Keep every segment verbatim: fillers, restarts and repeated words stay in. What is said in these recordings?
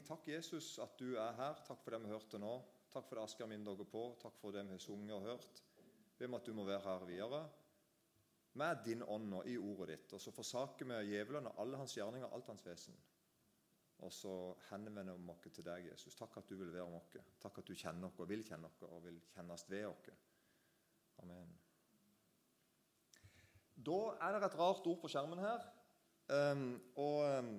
takk Jesus at du er her. Takk for det vi hørte nå. Takk for det Asker min dag på. Takk for det vi har sunget og hørt. Be om at du må være her videre med din ånd og i ordet ditt. Og så forsaker vi djevelen og alle hans gjerninger, alt hans vesen. Og så henvender vi oss til deg, Jesus. Takk at du vil være med oss. Takk at du kjenner oss og vil kjenne oss og vil kjennes ved oss. Amen. Da er det et rart ord på skjermen her. Um, og um,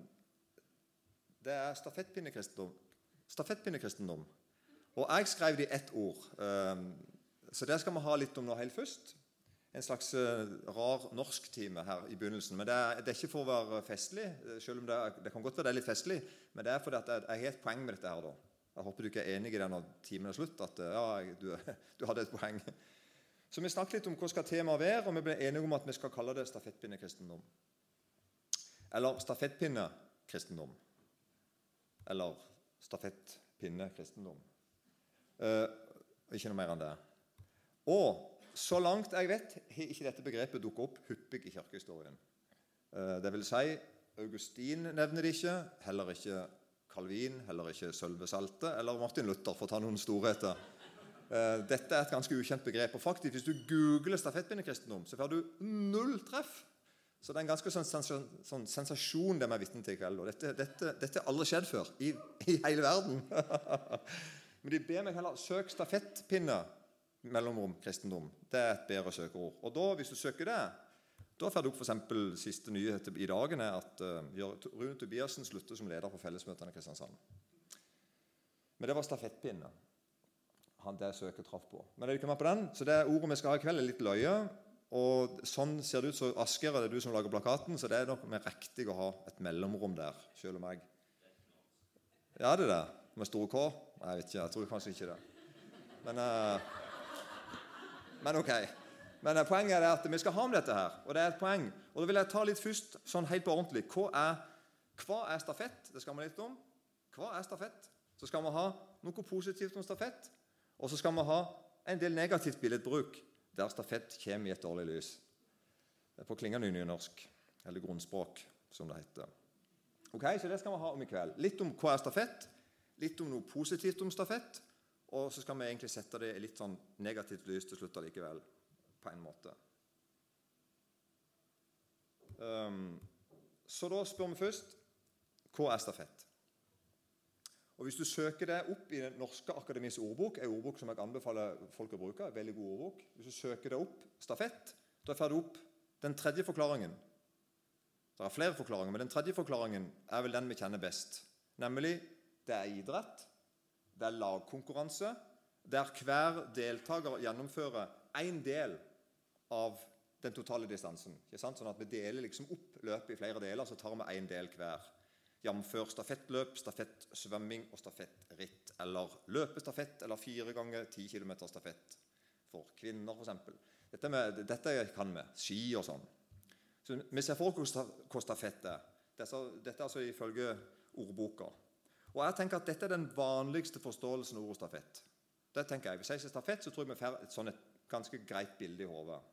det er stafettpinnekristendom. Stafettpinnekristendom. Og jeg skrev det i ett ord. Um, så det skal vi ha litt om nå helt først. En slags uh, rar norsktime her i begynnelsen. Men det er, det er ikke for å være festlig, selv om det, er, det kan godt være det er litt festlig, men det er fordi at jeg, jeg har et poeng med dette her da. Jeg håper du ikke er enig i det når timen er slutt, at ja, du, du hadde et poeng. Så vi snakket litt om hva skal temaet være, og vi ble enige om at vi skal kalle det stafettpinnekristendom. Eller stafettpinnekristendom. Eller stafettpinnekristendom. Uh, ikke noe mer enn det. Og så langt jeg vet, har ikke dette begrepet dukket opp hyppig i kirkehistorien. Uh, det vil si, Augustin nevner det ikke, heller ikke Calvin, heller ikke Sølve Salte, eller Martin Luther, for å ta noen storheter. Uh, dette er et ganske ukjent begrep, og faktisk, hvis du googler stafettpinnekristendom, så får du null treff. Så det er en ganske sånn, sånn, sånn sensasjon det vi er vitne til i kveld. Og dette, dette, dette har aldri skjedd før i, i hele verden. Men de ber meg heller søk stafettpinne mellomrom kristendom. Det er et bedre søkeord. Og da, hvis du søker det, da får du opp for eksempel siste nyhet i dagen er at uh, Rune Tobiasen slutter som leder på fellesmøtene i Kristiansand. Men det var stafettpinne. Han det søker traff på. Men det er ikke med på den, så det ordet vi skal ha i kveld er litt løye. Og sånn ser det ut, så Asker er det du som lager plakaten, så det er nok mer riktig å ha et mellomrom der, selv om jeg. Ja, det er det. Med store K? Jeg vet ikke, jeg tror kanskje ikke det. Men, uh, men ok. Men uh, poenget er at vi skal ha om dette her, og det er et poeng. Og da vil jeg ta litt først, sånn helt på ordentlig. Hva er, hva er stafett? Det skal vi litt om. Hva er stafett? Så skal vi ha noe positivt om stafett, og så skal vi ha en del negativt billedbruk, der stafett kommer i et dårlig lys. Det er på klingende nynorsk, eller grunnspråk, som det heter. Ok, så det skal vi ha om i kveld. Litt om hva er stafett, litt om noe positivt om stafett, og så skal vi egentlig sette det i litt sånn negativt lys til slutt allikevel, på en måte. Um, så da spør vi først, hva er stafett? Og hvis du søker det opp i den norske akademis ordbok, en ordbok som jeg anbefaler folk å bruke, en veldig god ordbok. Hvis du søker det opp, stafett, da får du opp den tredje forklaringen. Det er flere forklaringer, men den tredje forklaringen er vel den vi kjenner best. Nemlig, det er idrett, det er lagkonkurranse, der hver deltaker gjennomfører en del av den totale distansen. Ikke sant? Sånn at vi deler liksom opp løpet i flere deler, så tar vi en del hver. Jamfør stafettløp, stafettsvømming og stafettritt, eller løpestafett, eller fire ganger ti kilometer stafett for kvinner, for eksempel. Dette, med, dette kan vi, ski og sånn. Så vi ser for hva stafett er. Dette, dette er altså ifølge ordboka. Og jeg tenker at dette er den vanligste forståelsen av ordet stafett. Det tenker jeg. Hvis jeg sier stafett, så tror jeg vi får et, sånn et ganske greit bilde i hodet.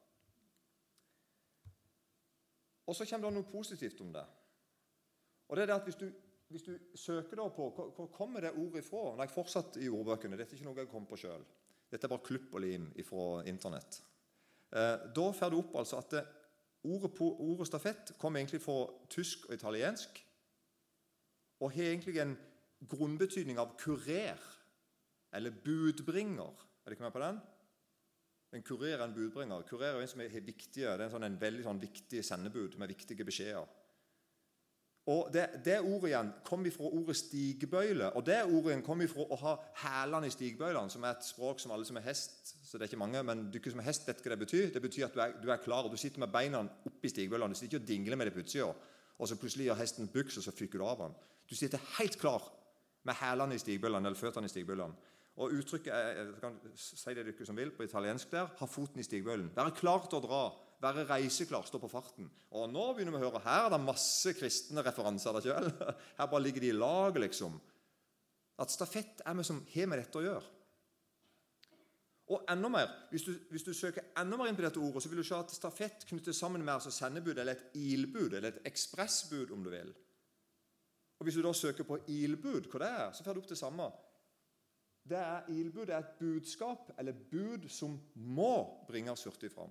Og så kommer det noe positivt om det. Og det er det at hvis du, hvis du søker da på hvor kommer det ordet ifra, når jeg fortsatt i ordbøkene, dette er ikke noe jeg kom på selv, dette er bare klupp og lim fra internett, eh, da får du opp altså at det, ordet, på, ordet stafett kommer egentlig fra tysk og italiensk, og har egentlig en grunnbetydning av kurer, eller budbringer. Er det ikke med på den? En kurer er en budbringer. Kurer er en som er viktige, det er en, sånn, en veldig sånn, viktig sendebud med viktige beskjeder. Og det, det ordet igjen kom fra ordet stigbøyle, og det ordet igjen kom fra å ha hælene i stigbøylene, som er et språk som alle som er hest, så det er ikke mange, men du som er hest vet hva det betyr. Det betyr at du er, du er klar, og du sitter med beina oppe i stigbøylene, du sitter ikke og dingler med det på utsida, og så plutselig gjør hesten buks, og så fyker du av den. Du sitter helt klar med hælene i stigbøylene, eller føttene i stigbøylene. Og uttrykket er, jeg kan si det dere som vil, på italiensk der, ha foten i stigbøylen. Være klar til å dra, være reiseklar, stå på farten. Og nå begynner vi å høre, her er det masse kristne referanser der selv. Her bare ligger de i lag, liksom. At stafett er med som har med dette å gjøre. Og enda mer, hvis du, hvis du søker enda mer inn på dette ordet, så vil du se at stafett knytter sammen med altså sendebud, eller et ilbud, eller et ekspressbud, om du vil. Og hvis du da søker på ilbud, hva det er, så får du opp det samme. Det er ilbud, det er et budskap, eller bud, som må bringes hurtig fram.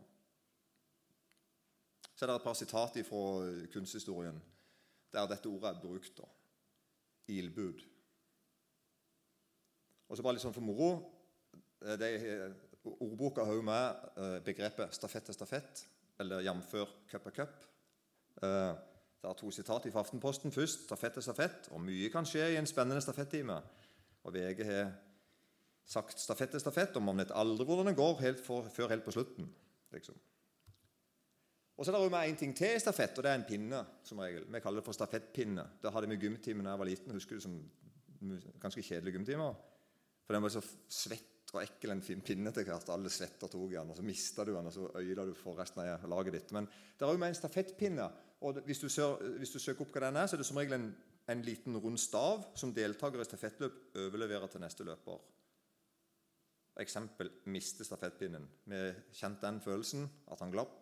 Så er det et par sitater fra kunsthistorien, der dette ordet er brukt da. Ilbud. Og så bare litt sånn for moro, det er, ordboka har jo med begrepet stafett er stafett, eller jamfør cup er cup. Det er to sitater fra Aftenposten først, stafett er stafett, og mye kan skje i en spennende stafettime. Og V G har sagt stafett er stafett, og man vet aldri hvordan det går helt for, før helt på slutten. Liksom. Og så er det jo med en ting til i stafett, og det er en pinne, som regel. Vi kaller det for stafettpinne. Det hadde vi gymtimen da jeg var liten, husker du, som ganske kjedelige gymtimer. For den var så svett og ekkel en fin pinne til hvert. Alle svetter tog igjen, og så mistet du den, og så øyla du for resten av laget ditt. Men det er jo med en stafettpinne, og hvis du, sør, hvis du søker opp hva den er, så er det som regel en, en liten rund stav som deltaker i stafettløp overleverer til neste løper. Eksempel, miste stafettpinnen. Vi kjente den følelsen, at han glapp.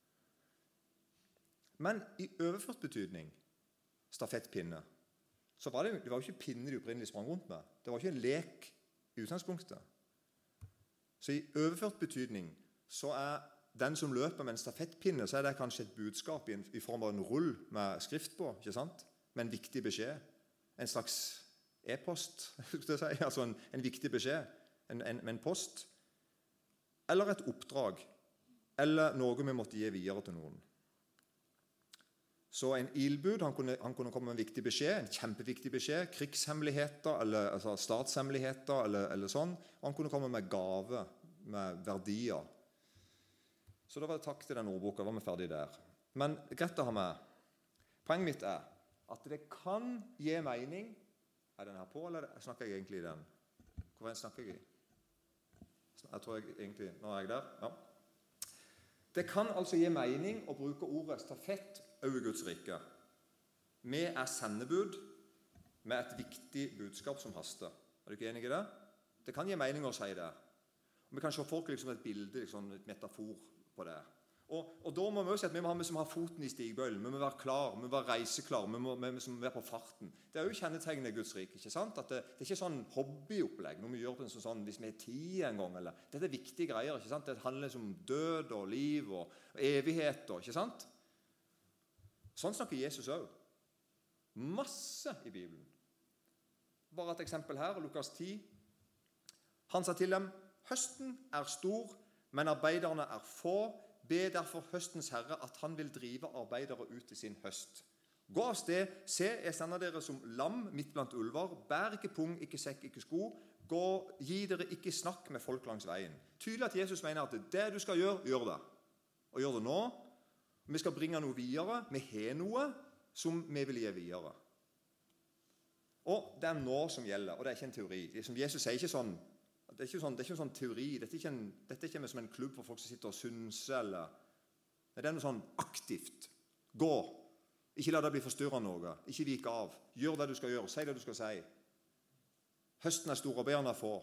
Men i overført betydning, stafettpinne, så var det, det var jo ikke pinne de opprinnelig sprang rundt med. Det var ikke en lek i utgangspunktet. Så i overført betydning, så er den som løper med en stafettpinne, så er det kanskje et budskap i, en, i form av en rull med skrift på, ikke sant? Med en viktig beskjed. En slags e-post, skal jeg si, altså en, en viktig beskjed. En, en, en post, eller et oppdrag, eller noe vi måtte gi videre til noen. Så en ilbud, han kunne, han kunne komme med en viktig beskjed, en kjempeviktig beskjed, krigshemmeligheter, eller altså statshemmeligheter, eller, eller sånn, og han kunne komme med gave, med verdier. Så da var det takk til den ordboka, da var vi ferdig der. Men greit å ha med. Poenget mitt er at det kan gi mening. Er den her på, eller snakker jeg egentlig i den? Hvor snakker jeg i? Jeg tror jeg egentlig, nå er jeg der, ja. Det kan altså gi mening å bruke ordet stafett over Guds rike. Vi er sendebud med et viktig budskap som haster. Er du ikke enig i det? Det kan gi mening å si det. Og vi kan se folk liksom et bilde, liksom et metafor på det. Og, og da må vi også si at vi må ha med som har foten i stigbøylen. Vi må være klar, vi må være reiseklar, vi må, vi må være på farten. Det er jo kjennetegnet i Guds rike, ikke sant? At det, det er ikke sånn hobbyopplegg, noe vi gjør på en sånn, hvis vi er tid en gang, eller dette er viktige greier, ikke sant? Det handler om død og liv og, og evigheter, ikke sant? Sånn snakker Jesus også. Masse i Bibelen. Bare et eksempel her, Lukas ti. Han sa til dem, høsten er stor, men arbeiderne er få. Be derfor høstens herre at han vil drive arbeidere ut til sin høst. Gå av sted, se, jeg sender dere som lam midt blant ulver. Bær ikke pung, ikke sekk, ikke sko. Gå, gi dere ikke snakk med folk langs veien. Tydelig at Jesus mener at det du skal gjøre, gjør det. Og gjør det nå. Vi skal bringe noe videre. Vi har noe som vi vil gi videre. Og det er nå som gjelder, og det er ikke en teori. Det som Jesus sier ikke sånn, Det er ikke sånn, det er ikke en sånn teori, dette er ikke, en, dette er ikke som en klubb for folk som sitter og synser, eller det er noe sånn aktivt. Gå. Ikke la deg bli forstyrret av noe. Ikke vike av. Gjør det du skal gjøre. Si det du skal si. Høsten er stor, og bærene er få.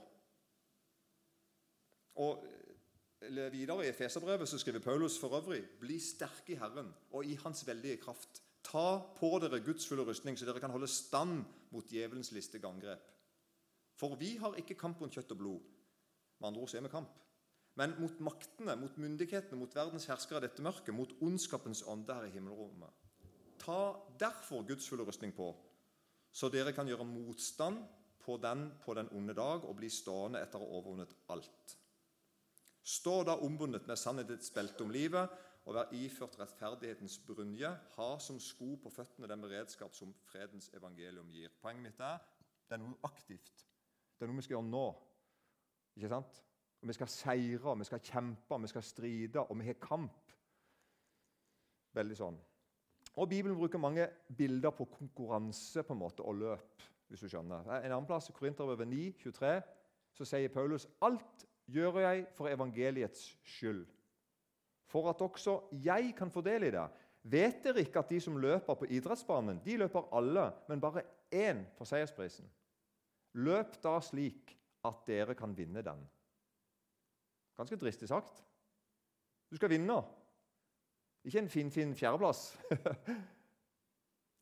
Og videre i Efeserbrevet så skriver Paulus for øvrig, bli sterke i Herren og i hans veldige kraft. Ta på dere Guds fulle rustning, så dere kan holde stand mot djevelens listige angrep. For vi har ikke kamp mot kjøtt og blod. Med andre ord så er vi kamp. Men mot maktene, mot myndighetene, mot verdens herskere av dette mørket, mot ondskapens ånde her i himmelrommet. Ta derfor Guds fulle rustning på, så dere kan gjøre motstand på den på den onde dag og bli stående etter å ha overvunnet alt. Stå da ombundet med sannhetens belte om livet, og vær iført rettferdighetens brynje. Ha som sko på føttene den beredskap som fredens evangelium gir. Poenget mitt er, det er noe aktivt. Det er noe vi skal gjøre nå, ikke sant? Og vi skal seire, vi skal kjempe, vi skal stride, og vi har kamp. Veldig sånn. Og Bibelen bruker mange bilder på konkurranse på en måte, og løp, hvis du skjønner. En annen plass, Korinterbrevet ni, tjuetre, så sier Paulus, alt gjør jeg for evangeliets skyld, for at også jeg kan få del i det. Vet dere ikke at de som løper på idrettsbanen, de løper alle, men bare én for seiersprisen? Løp da slik at dere kan vinne den. Ganske dristig sagt. Du skal vinne. Ikke en fin, fin fjerdeplass.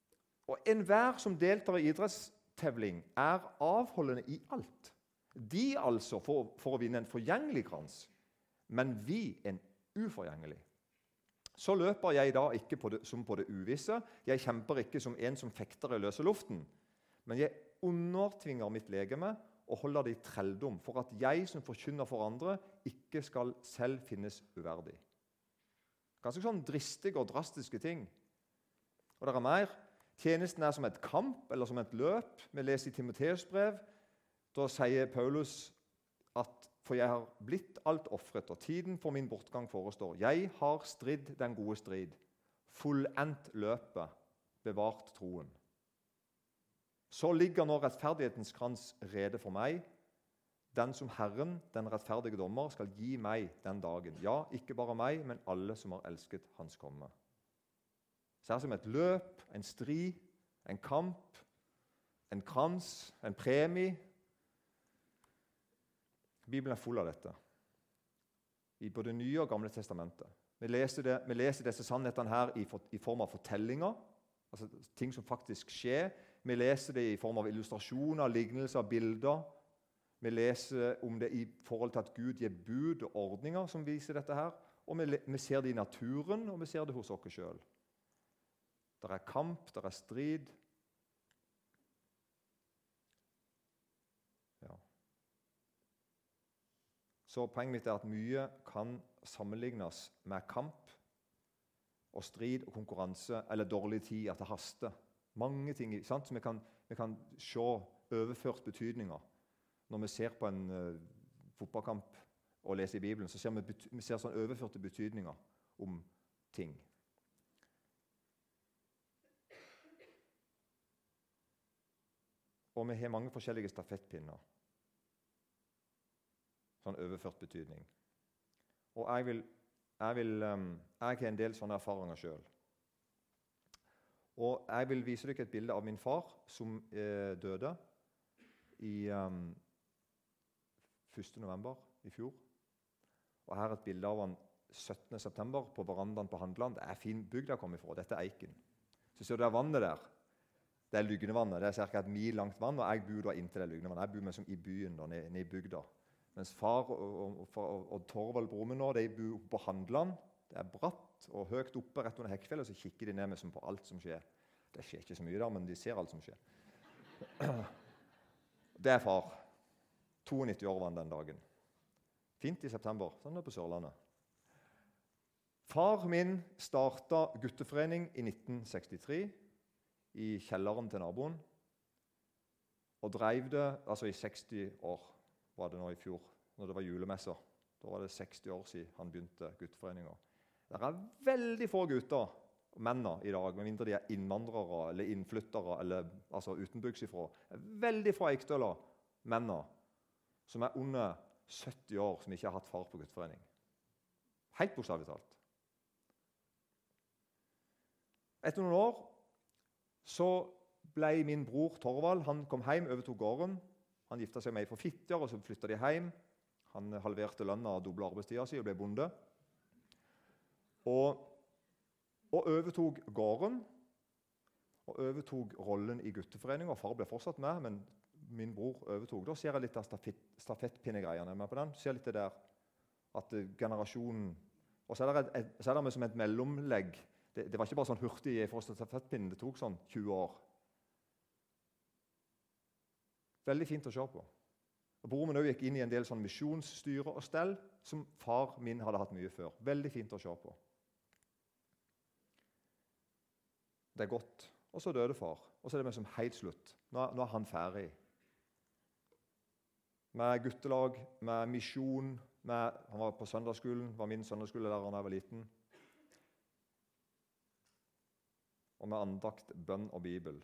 Og enhver som deltar i idrettstevling, er avholdende i alt. De altså for, for å vinne en forgjengelig krans, men vi en uforgjengelig. Så løper jeg da ikke på det, som på det uvisse. Jeg kjemper ikke som en som fekter i løse luften. Men jeg undertvinger mitt legeme og holder det i trelldom, for at jeg som forkynner for andre, ikke skal selv finnes uverdig. Ganske sånn dristige og drastiske ting. Og det er mer. Tjenesten er som et kamp eller som et løp. Vi leser i Timoteus brev. Da sier Paulus at for jeg har blitt alt offret, og tiden for min bortgang forestår. Jeg har stridd den gode strid, fullendt løpet, bevart troen. Så ligger nå rettferdighetens krans rede for meg, den som Herren, den rettferdige dommer, skal gi meg den dagen. Ja, ikke bare meg, men alle som har elsket hans komme. Så det er som et løp, en strid, en kamp, en krans, en premie. Bibelen er full av dette, i både Nye og Gamle testamentet. Vi leser, det, vi leser disse sannhetene her i, for, i form av fortellinger, altså ting som faktisk skjer. Vi leser det i form av illustrasjoner, lignelser, bilder. Vi leser om det i forhold til at Gud gir bud og ordninger som viser dette her. Og vi, vi ser det i naturen, og vi ser det hos oss selv. Det er kamp, det er strid. Ja. Så poenget mitt er at mye kan sammenlignes med kamp og strid og konkurranse, eller dårlig tid, at det haster. Mange ting sant? Som vi kan, vi kan se overført betydninger. Når vi ser på en uh, fotballkamp og leser i Bibelen, så ser vi, vi ser sånn overførte betydninger om ting. Og vi har mange forskjellige stafettpinner. Sånn overført betydning. Og jeg, vil, jeg, vil, um, jeg har en del sånne erfaringer selv. Og jeg vil vise dere et bilde av min far som eh, døde i um, første november i fjor. Og her er et bilde av han syttende september på verandaen på Handland. Det er fin bygd jeg kom ifra. Dette er Eiken. Så ser du det vannet der. Det er Lygnevannet. Det er cirka et mil langt vann, og jeg bor da inntil det Lygnevannet. Jeg bor liksom i byen, da, nede, nede i bygda. Mens far og, og, og, og Torvald broren min nå, de bor på Handland. Det er bratt og høyt oppe rett under Hekkfjellet, og så kikker de ned med på alt som skjer. Det skjer ikke så mye der, men de ser alt som skjer. Det er far. nittito år var han den dagen. Fint i september, sånn er det på Sørlandet. Far min startet gutteforening i nitten sekstitre i kjelleren til naboen, og drev det altså i seksti år. Var det nå i fjor, når det var julemesser. Da var det seksti år siden han begynte gutteforeninger. Det er veldig få gutter, menner i dag, med mindre de er innvandrere eller innflyttere, eller altså utenbygds ifra. Veldig få eikstøler, menner, som er under sytti år, som ikke har hatt far på gutteforening. Helt bokstavelig talt. Etter noen år så ble min bror Torvald, han kom hjem, overtok gården. Han gifta seg med ei fra Fitjar, og så flytta de hjem. Han halverte lønna og dobla arbeidstida si og ble bonde. Og, og overtok gården, og overtok rollen i gutteforeningen. Og far ble fortsatt med, men min bror overtok. Da ser jeg litt av stafett, stafettpinnegreiene med på den. Ser litt det der at generasjonen. Og så er det, et, så er det som et mellomlegg. Det, det var ikke bare sånn hurtig i forhold til stafettpinnen. Det tok sånn tjue år. Veldig fint å se på. Og broren min også gikk inn i en del sånn misjonsstyre og stell, som far min hadde hatt mye før. Veldig fint å se på. Det er godt. Og så døde far. Og så er det meg som helt slutt. Nå, nå er han ferdig. Med guttelag, med misjon, med, han var på søndagsskolen, var min søndagsskolelærer da jeg var liten. Og med andakt, bønn og Bibel.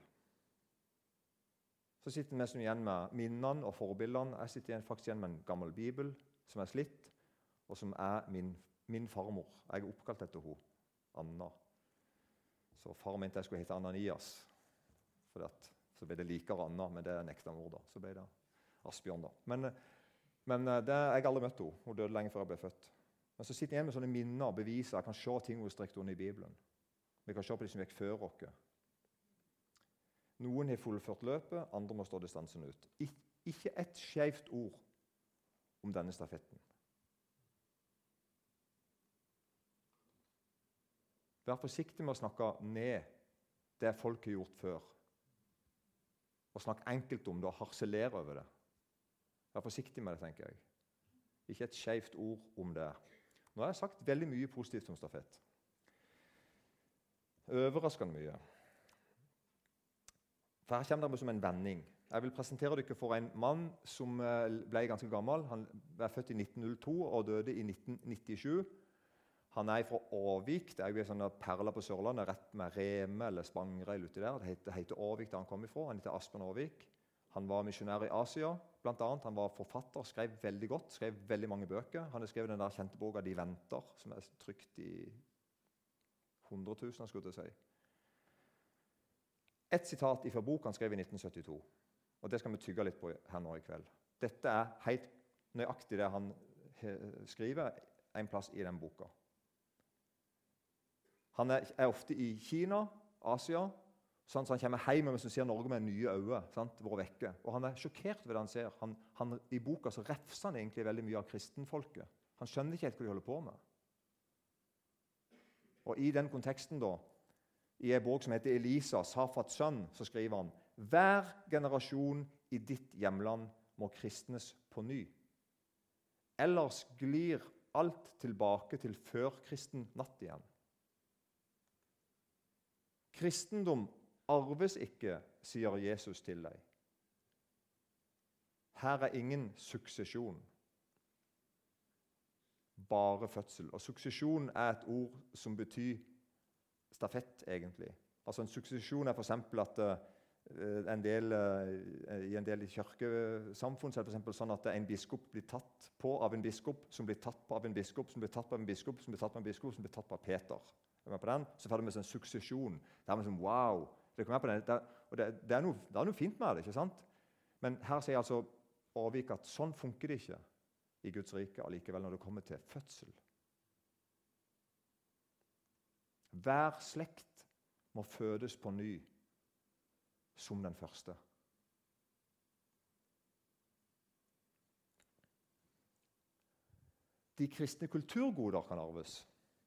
Så sitter vi igjen med minnene og forbildene. Jeg sitter igjen, faktisk igjen med en gammel bibel som er slitt, og som er min, min farmor. Jeg er oppkalt etter henne, Anna. Så far mente jeg skulle hete Ananias, for at, så ble det likere Anna, men det nekta mor da. Så ble det Asbjørn da. Men, men det, jeg har aldri møtt henne. Hun døde lenge før jeg ble født. Men så sitter jeg igjen med sånne minner og beviser. Jeg kan se ting hun strekte under i Bibelen. Vi kan se på de som gikk før oss. Noen har fullført løpet, andre må stå distansen ut. Ik ikke et skjevt ord om denne stafetten. Vær forsiktig med å snakke ned det folk har gjort før. Og snakke enkelt om det og harselere over det. Vær forsiktig med det, tenker jeg. Ikke et skjevt ord om det. Nå har jeg sagt veldig mye positivt om stafett. Overraskende mye. For her kommer det som en vending. Jeg vil presentere dere for en mann som ble ganske gammel. Han ble født i nitten null to og døde i nitten nittisju. Han er fra Åvik. Det er jo en sånn perle på Sørlandet, rett med Reme eller Spangereil uti der. Det heter, det heter Åvik der han kom ifra. Han heter Aspen Åvik. Han var misjonær i Asia, blant annet. Han var forfatter, skrev veldig godt, skrev veldig mange bøker. Han har skrevet den der kjente boka «De venter», som er trykt i hundretusen, skulle jeg si. Et sitat fra boka han skrev i nitten syttito, og det skal vi tygge litt på her nå i kveld. Dette er helt nøyaktig det han skriver en plass i den boka. Han er, er ofte i Kina, Asia, sånn, så han kommer hjem mens han ser Norge med nye øyne, sant, hvor vekke. Og han er sjokkert ved det han ser. Han, han, I boka så refser han egentlig veldig mye av kristenfolket. Han skjønner ikke helt hva de holder på med. Og i den konteksten da, i en bok som heter Elisa, Safats sønn, så skriver han: «Hver generasjon i ditt hjemland må kristnes på ny. Ellers glir alt tilbake til førkristen natt igjen.» Kristendom arves ikke, sier Jesus til deg. Her er ingen suksesjon, bare fødsel. Og suksesjon er et ord som betyr stafett, egentlig. Altså en suksesjon er for eksempel at uh, en del, uh, i en del kirkesamfunn så er det for eksempel sånn at en biskop blir tatt på av en biskop, som blir tatt på av en biskop, som blir tatt på av en biskop, som blir tatt på av en biskop, som blir tatt på av Peter. På den, så får det med seg en suksesjon. Det er sånn, wow! Det, på den, det, og det, det, er noe, det er noe fint med det, ikke sant? Men her sier altså Åvik at sånn funker det ikke i Guds rike allikevel når det kommer til fødsel. Hver slekt må fødes på ny som den første. De kristne kulturgoder kan arves.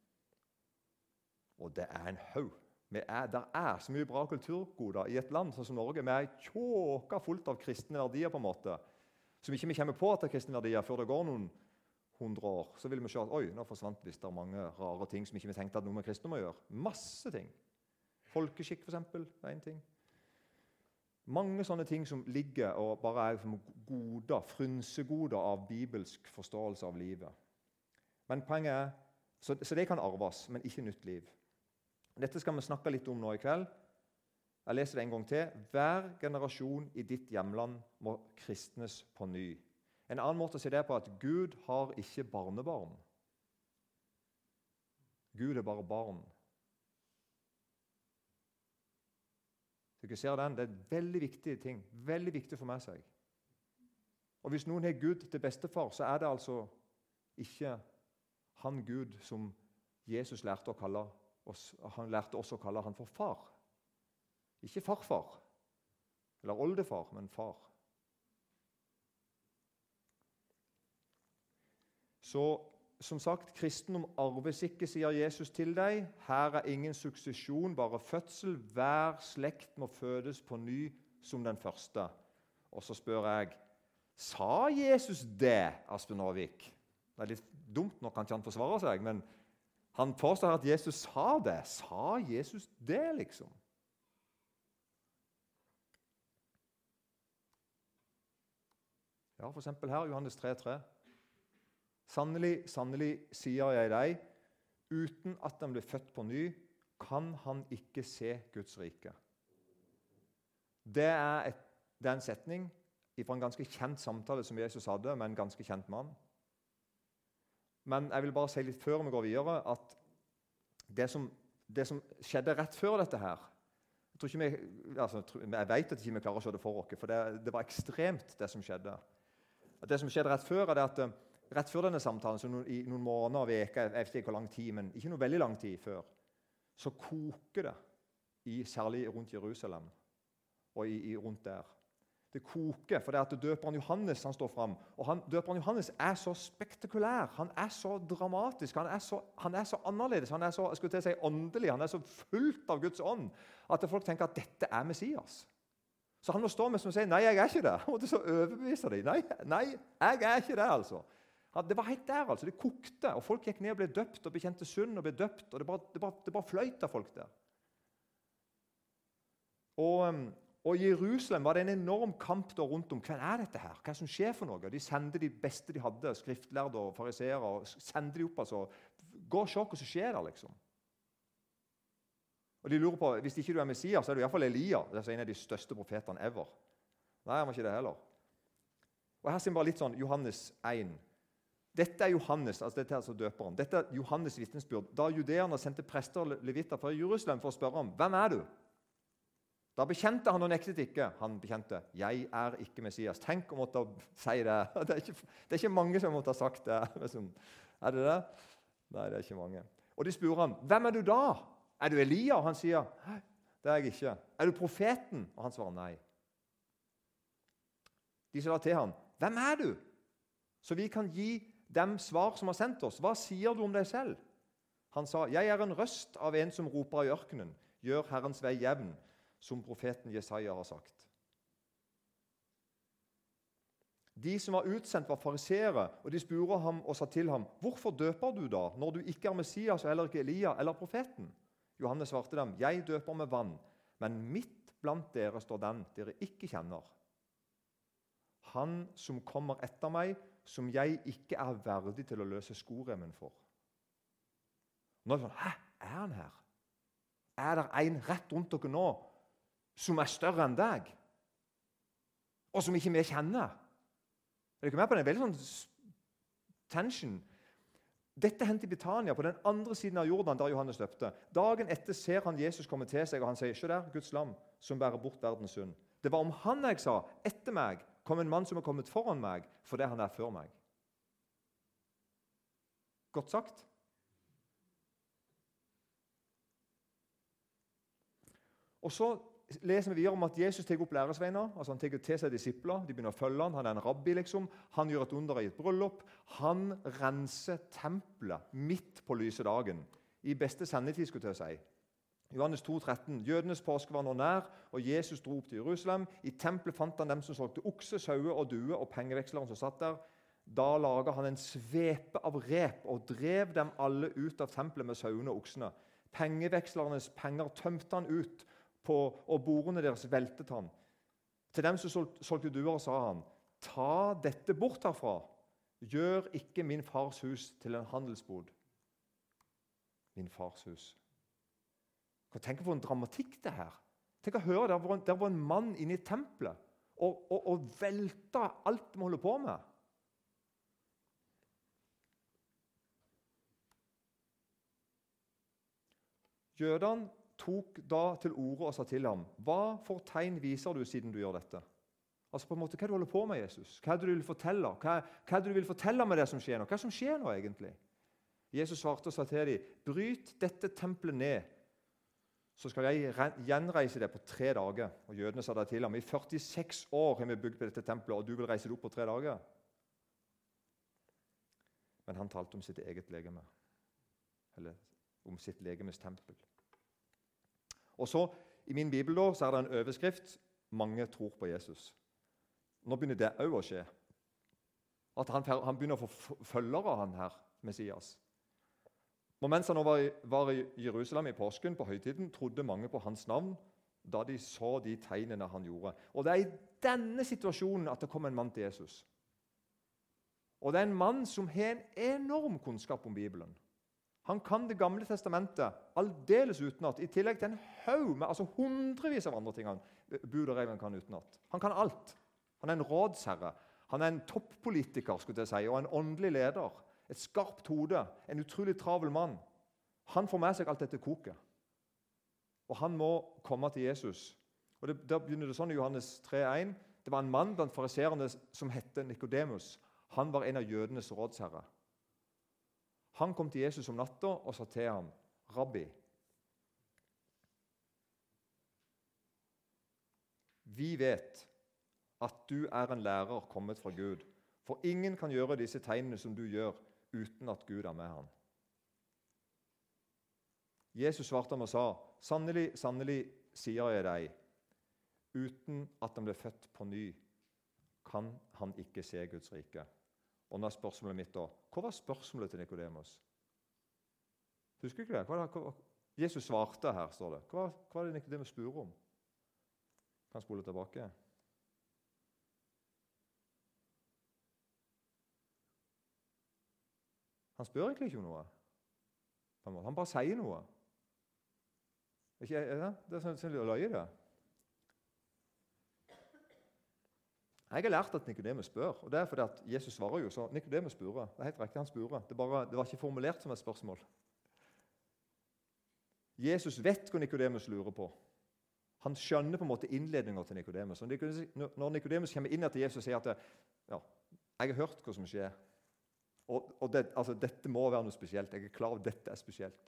Og det er en haug. Det er, er så mye bra kulturgoder i et land sånn som Norge. Vi er tjåka fullt av kristne verdier, på en måte. Som ikke vi kommer på at det er kristne verdier før det går noen hundre år. Så vil vi se at oi, nå forsvant visst det mange rare ting som ikke vi tenkte at noe med kristne må gjøre. Masse ting. Folkeskikk, for eksempel, er en ting. Mange sånne ting som ligger og bare er som goder, frynsegoder av bibelsk forståelse av livet. Men poenget er, så, så det kan arves, men ikke nytt liv. Dette skal vi snakke litt om nå i kveld. Jeg leser det en gang til. Hver generasjon i ditt hjemland må kristnes på ny. En annen måte å si det på er at Gud har ikke barnebarn. Gud er bare barn. Så dere ser den, det er en veldig viktig ting. Veldig viktig for meg, seg. Og hvis noen har Gud til bestefar, så er det altså ikke han Gud som Jesus lærte å kalle oss. Han lærte også å kalle han for far. Ikke farfar, eller oldefar, men far. Så, som sagt, kristendom arves ikke, sier Jesus til deg. Her er ingen suksesjon, bare fødsel. Hver slekt må fødes på ny som den første. Og så spør jeg, sa Jesus det, Aspen Åvik? Det er litt dumt, nå kan ikke han forsvare seg, men han påstår at Jesus sa det. Sa Jesus det, liksom? Ja, for eksempel her, Johannes tre tre. Sannelig, sannelig, sier jeg deg, uten at han blir født på ny, kan han ikke se Guds rike. Det er, et, det er en setning fra en ganske kjent samtale som Jesus hadde med en ganske kjent mann. Men jeg vil bare si litt før vi går videre, at det som, det som skjedde rett før dette her, jeg, tror ikke vi, altså, jeg vet at ikke vi klarer å se det for oss, for det, det var ekstremt det som skjedde. Det som skjedde rett før, er det at rett før denne samtalen, så noen, i noen måneder, veker, jeg vet ikke hvor lang tid, men ikke noe veldig lang tid før, så koker det, i, særlig rundt Jerusalem. og i, i rundt der. Det koker, for det er at døperen Johannes han står frem. Og han, døperen Johannes er så spektakulær, han er så dramatisk, han er så, han er så annerledes, han er så jeg skulle til å si, åndelig, han er så fullt av Guds ånd, at folk tenker at dette er Messias. Så han må stå med som sier, nei, jeg er ikke det. Og det så overbeviser de, nei, nei, jeg er ikke det, altså. Det var helt der, altså. Det kokte, og folk gikk ned og ble døpt, og bekjente synd og ble døpt, og det bare, det bare, det bare fløyt av folk der. Og... Og i Jerusalem var det en enorm kamp da rundt om. Hva er dette her? Hva er det som skjer for noe? De sendte de beste de hadde, skriftlærde og fariseere, og sendte de opp, altså. Gå og se hva som skjer der, liksom. Og de lurer på, hvis ikke du er Messias, så er du i hvert fall Elia. Det er en av de største profetene ever. Nei, han var ikke det heller. Og her ser vi bare litt sånn, Johannes en. Dette er Johannes, altså dette er altså døperen. Dette er Johannes vittnesbyrd. Da judeerne sendte prester og levitter fra Jerusalem for å spørre om, hvem er du? Da bekjente han og nektet ikke. Han bekjente, jeg er ikke Messias. Tenk om å måtte si det. Det er, ikke, det er ikke mange som måtte ha sagt det. Er det det? Nei, det er ikke mange. Og de spør han, hvem er du da? Er du Elia? Og han sier, det er jeg ikke. Er du profeten? Og han svarer nei. De sa til han, hvem er du? Så vi kan gi dem svar som har sendt oss. Hva sier du om deg selv? Han sa, jeg er en røst av en som roper i ørkenen. Gjør Herrens vei jevn, som profeten Jesaja har sagt. De som var utsendt var fariseere, og de spurte ham og sa til ham, hvorfor døper du da, når du ikke er Messias og heller ikke Elia eller profeten? Johannes svarte dem, jeg døper med vann, men midt blant dere står den dere ikke kjenner. Han som kommer etter meg, som jeg ikke er verdig til å løse skoremmen for. Nå er det sånn, hæ, er han her? Er det en rett rundt dere nå, som er større enn deg, og som ikke vi kjenner? Er du ikke med på det? Veldig sånn tension. Dette hendte i Betania, på den andre siden av Jordan, der Johannes døpte. Dagen etter ser han Jesus komme til seg, og han sier, se der, Guds lam, som bærer bort verdens synd. Det var om han jeg sa, etter meg kom en mann som er kommet foran meg, for det han er før meg. Godt sagt. Og så leser vi videre om at Jesus tar opp læresveiner, altså han tar til seg disipler, de begynner å følge han, han er en rabbi liksom, han gjør et under i et bryllup, han renser tempelet midt på lyse dagen, i beste sendetid skulle jeg si. Johannes to tretten, jødenes påske var nå nær, og Jesus dro opp til Jerusalem, i tempelet fant han dem som solgte okse, saue og due, og pengeveksleren som satt der. Da laget han en svepe av rep, og drev dem alle ut av tempelet med sauene og oksene. Pengevekslernes penger tømte han ut, på, og bordene deres veltet han. Til dem som solgte, solgte duer, sa han, ta dette bort herfra. Gjør ikke min fars hus til en handelsbod. Min fars hus. Kan du tenke på en dramatikk det her? Tenk å høre, der var en, der var en mann inne i tempelet, og, og, og velta alt de holder på med. Jødene tok da til orde og sa til ham, hva for tegn viser du siden du gjør dette? Altså på en måte, hva er det du holder på med, Jesus? Hva er det du vil fortelle? Hva, hva er det du vil fortelle med det som skjer nå? Hva er det som skjer nå egentlig? Jesus svarte og sa til dem, bryt dette tempelet ned, så skal jeg gjenreise det på tre dager. Og jødene sa det til ham, i førtiseks år har vi bygd på dette tempelet, og du vil reise det opp på tre dager? Men han talte om sitt eget legeme, eller om sitt legemes tempel. Og så, i min bibel da, så er det en overskrift, mange tror på Jesus. Nå begynner det også å skje. At han, han begynner å få følgere av han her, Messias. Og mens han var i, var i Jerusalem i påsken på høytiden, trodde mange på hans navn, da de så de tegnene han gjorde. Og det er i denne situasjonen at det kom en mann til Jesus. Og det er en mann som har en enorm kunnskap om Bibelen. Han kan Det gamle testamentet aldeles utenat, i tillegg til en haug med altså hundrevis av andre ting han, bud og regler kan utenat. Han kan alt. Han er en rådsherre, han er en toppolitiker skulle jeg si, og en åndelig leder. Et skarpt hode, en utrolig travel mann. Han får med seg alt dette koket. Og han må komme til Jesus. Og det, Der begynner det sånn i Johannes tre én. Det var en mann blant fariserene som hette Nikodemus. Han var en av jødenes rådsherre. Han kom til Jesus om natta og sa til ham, Rabbi, vi vet at du er en lærer kommet fra Gud, for ingen kan gjøre disse tegnene som du gjør, uten at Gud er med ham. Jesus svarte ham og sa, sannelig, sannelig, sier jeg deg, uten at han ble født på ny, kan han ikke se Guds rike. Og nå er spørsmålet mitt da, hva var spørsmålet til Nikodemus? Husker du ikke det? Hva, hva, Jesus svarte her, står det. Hva, hva er det Nikodemus spør om? Kan spole tilbake. Han spør egentlig ikke om noe. Han bare sier noe. Ikke, ja, det er sånn, sånn å løye det. Jeg har lært at Nikodemus spør, og det er fordi at Jesus svarer jo, så Nikodemus spør. Det er helt riktig, han spør. Det, bare, det var ikke formulert som et spørsmål. Jesus vet hva Nikodemus lurer på. Han skjønner på en måte innledningen til Nikodemus. Når Nikodemus kommer inn til Jesus og sier at ja, jeg har hørt hva som skjer, og, og det, altså, dette må være noe spesielt. Jeg er klar over at dette er spesielt.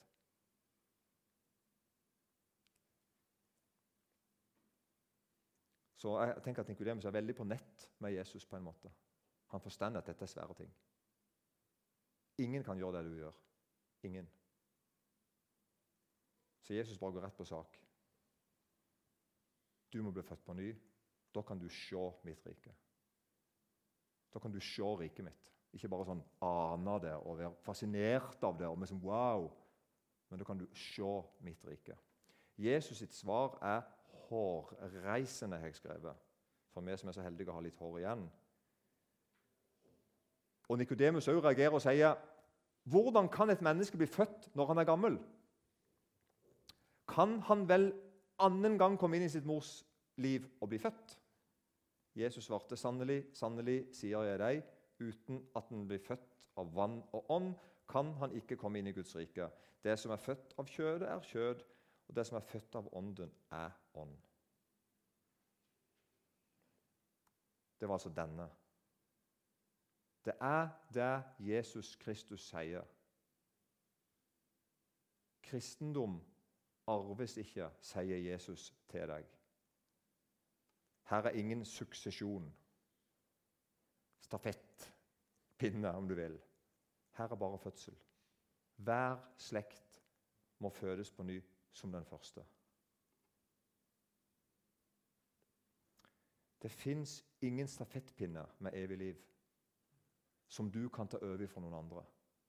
Så jeg tenker at Nikodemus er veldig på nett med Jesus på en måte. Han forstår at dette er svære ting. Ingen kan gjøre det du gjør. Ingen. Så Jesus bare går rett på sak. Du må bli født på ny. Da kan du se mitt rike. Da kan du se riket mitt. Ikke bare sånn ane det og være fascinert av det og med sånn wow. Men da kan du se mitt rike. Jesus sitt svar er hårreisende, har jeg skrevet. For meg som er så heldig å ha litt hår igjen. Og Nikodemus også reagerer og sier, hvordan kan et menneske bli født når han er gammel? Kan han vel annen gang komme inn i sitt mors liv og bli født? Jesus svarte, sannelig, sannelig, sier jeg deg, uten at han blir født av vann og ånd, kan han ikke komme inn i Guds rike. Det som er født av kjødet er kjød, og det som er født av ånden er ånd. Det var altså denne. Det er det Jesus Kristus sier. Kristendom arves ikke, sier Jesus til deg. Her er ingen suksesjon. Stafett, pinne om du vil. Her er bare fødsel. Hver slekt må fødes på ny som den første. Det fins ingen stafettpinne med evig liv som du kan ta over fra noen andre.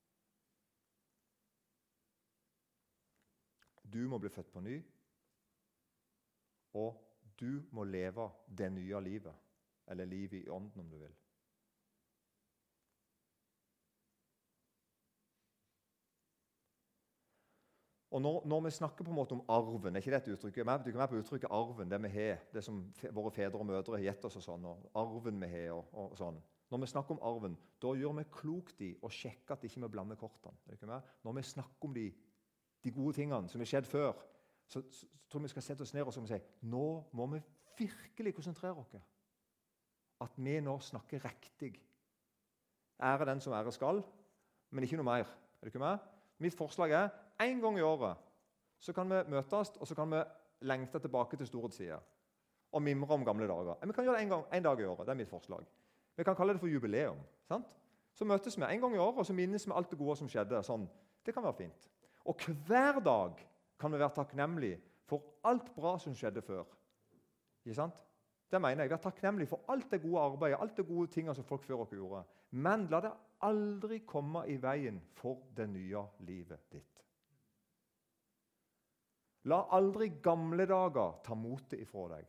Du må bli født på ny, og du må leve det nye livet, eller livet i ånden om du vil. Og når, når vi snakker på en måte om arven, er ikke det et uttrykk? Jeg er med på uttrykket arven, det vi har, det som våre fedre og mødre har gitt oss og sånn, og arven vi har og, og sånn. Når vi snakker om arven, da gjør vi klokt i å sjekke at ikke vi blander kortene. Er det ikke med? Når vi snakker om de, de gode tingene som har skjedd før, så, så, så tror jeg vi skal sette oss ned og si, nå må vi virkelig konsentrere oss. At vi nå snakker riktig. Ære den som ære skal, men ikke noe mer. Er det ikke med? Mitt forslag er, en gang i året, så kan vi møtes, og så kan vi lengte tilbake til storhetssiden, og mimre om gamle dager. Vi kan gjøre det en, gang, en dag i året, det er mitt forslag. Vi kan kalle det for jubileum. Sant? Så møtes vi en gang i året, og så minnes vi alt det gode som skjedde. Sånn. Det kan være fint. Og hver dag kan vi være takknemlige for alt bra som skjedde før. Ikke sant? Det mener jeg. Vær takknemlig for alt det gode arbeidet, alt det gode tingene som folk før dere gjorde. Men la det aldri komme i veien for det nye livet ditt. La aldri gamle dager ta motet ifra deg.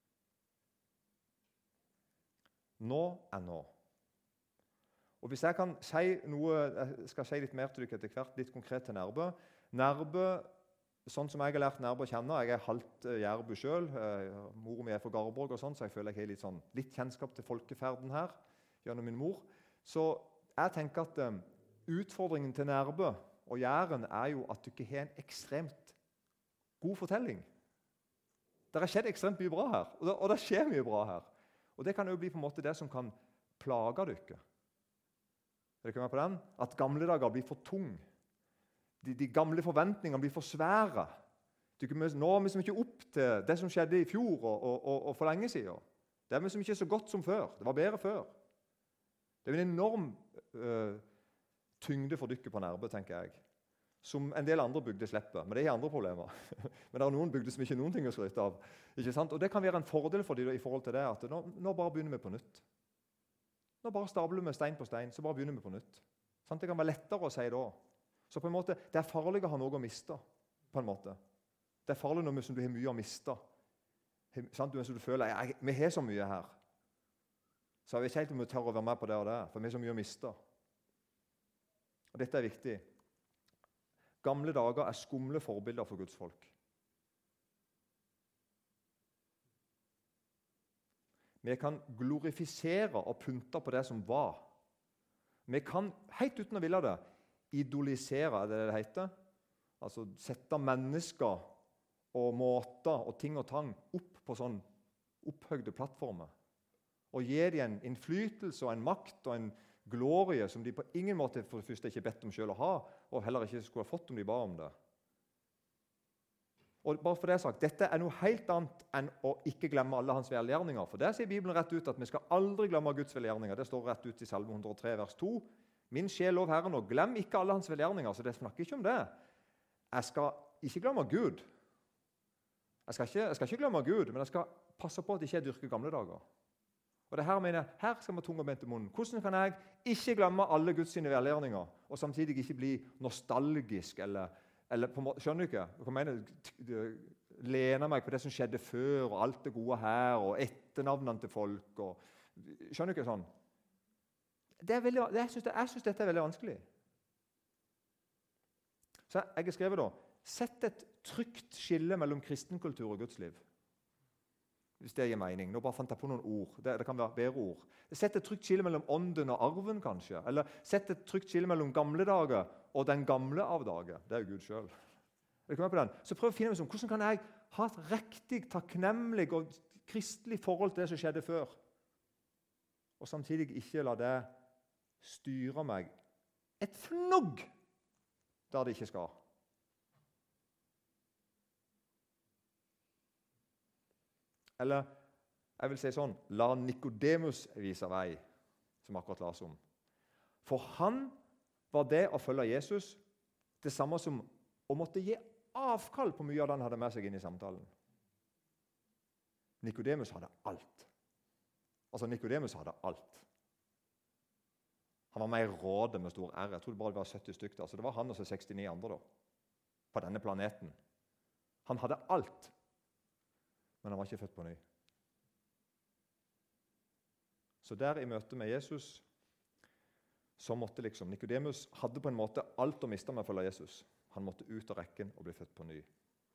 Nå er nå. Og hvis jeg kan si noe, jeg skal si litt mer til dere etter hvert, litt konkret til Nærbø. Nærbø, sånn som jeg har lært Nærbø å kjenne, jeg er halvt jærbu selv, mor mi er fra Garborg og sånn, så jeg føler jeg har litt, sånn, litt kjennskap til folkeferden her, gjennom min mor. Så jeg tenker at um, utfordringen til Nærbø og Jæren er jo at du ikke har en ekstremt god fortelling. Det har skjedd ekstremt mye bra her, og det, og det skjer mye bra her. Og det kan jo bli på en måte det som kan plage dere. Er dere med på den? At gamle dager blir for tung. De, de gamle forventningene blir for svære. Nå er vi som ikke opp til det som skjedde i fjor og, og, og, og for lenge siden. Det er vi som ikke er så godt som før. Det var bedre før. Det er en enorm uh, tyngde for dykket på Nærbø, tenker jeg. Som en del andre bygder slipper. Men det er andre problemer. Men det er noen bygder som ikke er noen ting å skryte av. Ikke sant? Og det kan være en fordel for dem i forhold til det, at nå, nå bare begynner vi på nytt. Nå bare stabler vi stein på stein, så bare begynner vi på nytt. Sant? Det kan være lettere å si da. Så på en måte, det er farlig å ha noe å miste, på en måte. Det er farlig når du har mye å miste. Sant? Du, du føler, jeg, vi har så mye her. Så jeg vet ikke helt om vi tør å være med på det og det, for vi har så mye å miste. Og dette er viktig. Gamle dager er skumle forbilder for Guds folk. Vi kan glorifisere og pynte på det som var. Vi kan, helt uten å ville det, idolisere, er det det heter? Altså sette mennesker og måter og ting og tang opp på sånn opphøgde plattformer. Og gi dem en innflytelse og en makt og en glorie som de på ingen måte for det første ikke bedt om selv å ha, og heller ikke skulle ha fått om de ba om det. Og bare for det sagt, dette er noe helt annet enn å ikke glemme alle hans velgjerninger. For der sier Bibelen rett ut at vi skal aldri glemme Guds velgjerninger. Det står rett ut i Salme hundre og tre, vers to. Min sjel lov Herren, og glem ikke alle hans velgjerninger. Så det snakker ikke om det. Jeg skal ikke glemme Gud. Jeg skal ikke, jeg skal ikke glemme Gud, men jeg skal passe på at jeg ikke dyrker gamle dager. Og det her mener jeg, her skal vi ha tunga beint i munnen. Hvordan kan jeg ikke glemme alle Guds sine velgjerninger, og samtidig ikke bli nostalgisk, eller, eller på en måte, skjønner du ikke? Jeg mener, lene meg på det som skjedde før, og alt det gode her, og etternavnene til folk, og, skjønner du ikke sånn? Det er veldig, det, jeg, synes det, jeg synes dette er veldig vanskelig. Så jeg har skrevet da, sett et trygt skille mellom kristenkultur og Guds liv. Hvis det gir mening. Nå bare fant jeg på noen ord. Det, det kan være bedre ord. Sett et trygt skille mellom ånden og arven, kanskje. Eller sett et trygt skille mellom gamle dager og den gamle av dager. Det er jo Gud selv. Så prøv å finne ut om hvordan kan jeg ha et riktig, takknemlig og kristelig forhold til det som skjedde før, og samtidig ikke la det styre meg et fnugg der det ikke skal. Eller, jeg vil si sånn, la Nikodemus vise vei, som akkurat las om. For han var det å følge Jesus det samme som å måtte gi avkall på mye av det han hadde med seg inn i samtalen. Nikodemus hadde alt. Altså, Nikodemus hadde alt. Han var med i rådet med stor R. Jeg tror det bare var sytti stykker. Altså, det var han og så sekstini andre da, på denne planeten. Han hadde alt. Men han var ikke født på ny. Så der i møte med Jesus, så måtte liksom Nikodemus hadde på en måte alt å miste med å følge Jesus. Han måtte ut av rekken og bli født på ny.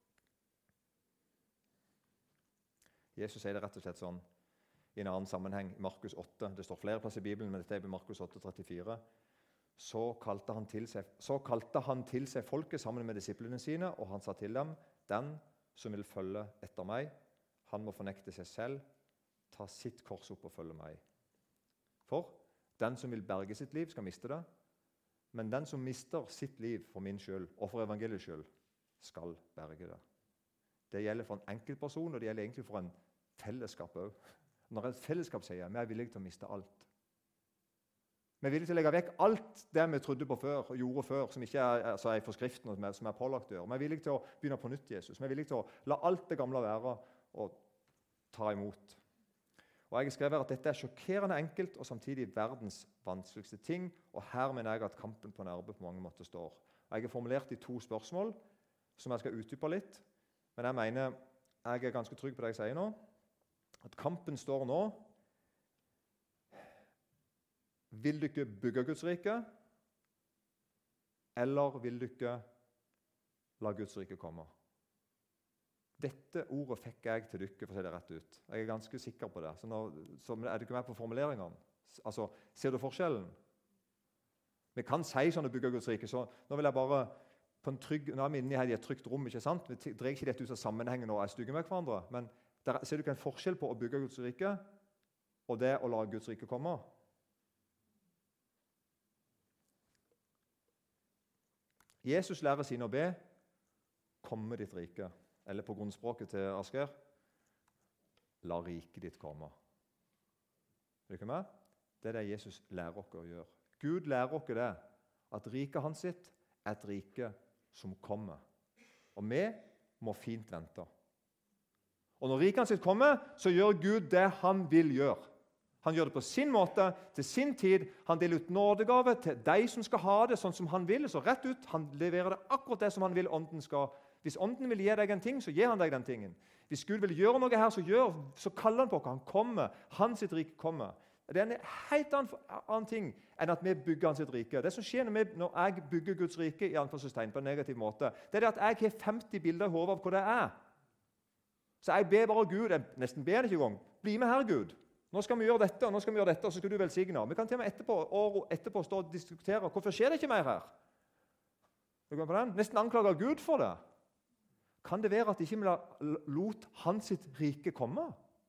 Jesus sier det rett og slett sånn i en annen sammenheng, i Markus åtte. Det står flere plass i Bibelen, men dette er i Markus åtte, trettifire. Så kalte han til seg, så kalte han til seg folket sammen med disiplene sine, og han sa til dem, den som vil følge etter meg, han må fornekte seg selv, ta sitt kors opp og følge meg. For den som vil berge sitt liv, skal miste det, men den som mister sitt liv for min skyld og for evangeliets skyld, skal berge det. Det gjelder for en enkeltperson, og det gjelder egentlig for en fellesskap også. Når et fellesskap sier, vi er villige til å miste alt. Vi er villige til å legge vekk alt det vi trodde på før og gjorde før, som ikke er, altså er i forskriften, som er pålagt å gjøre. Vi er villige til å begynne på nytt, Jesus. Vi er villige til å la alt det gamle være og ta imot. Og jeg har skrevet at dette er sjokkerende enkelt og samtidig verdens vanskeligste ting, og her mener jeg at kampen på Nærbø på mange måter står. Og jeg har formulert i to spørsmål som jeg skal utdype litt, men jeg mener, jeg er ganske trygg på det jeg sier nå, at kampen står nå: vil du ikke bygge Guds rike, eller vil du ikke la Guds rike komme? Dette ordet fikk jeg til dere, for å si det rett ut. Jeg er ganske sikker på det. Så, nå, så er du ikke med på formuleringene? Altså, ser du forskjellen? Vi kan si sånn å bygge Guds rike, så nå vil jeg bare på en trygg, nå er vi inne i et trygt rom, ikke sant? Vi dreier ikke dette ut av sammenhengen og er stygge med hverandre, men der, ser du ikke en forskjell på å bygge Guds rike og det å la Guds rike komme? Jesus lærer sine å be, komme ditt rike. eller på grunnspråket til Asgeir, la riket ditt komme. Er dere med? Det er det Jesus lærer oss å gjøre. Gud lærer oss det, at riket hans sitt er et rike som kommer. Og vi må fint vente. Og når riket hans sitt kommer, så gjør Gud det han vil gjøre. Han gjør det på sin måte, til sin tid. Han deler ut nådegave til de som skal ha det sånn som han vil, så rett ut. Han leverer det akkurat det som han vil ånden skal. Hvis ånden vil gi deg en ting, så gir han deg den tingen. Hvis Gud vil gjøre noe her, så, gjør, så kaller han på hva han kommer. Hans sitt rike kommer. Det er en helt annen, annen ting enn at vi bygger hans sitt rike. Det som skjer når, vi, når jeg bygger Guds rike i anførselstegn på en negativ måte, det er det at jeg har femti bilder i hodet av hva det er. Så jeg ber bare Gud, jeg nesten ber det ikke engang, bli med her, Gud. Nå skal vi gjøre dette, og nå skal vi gjøre dette, og så skal du velsigne. Vi kan til og med etterpå, år etterpå stå og diskutere hvorfor skjer det ikke mer her. Du går på den? Nesten anklager Gud for det. Kan det være at ikke vi lot hans sitt rike komme?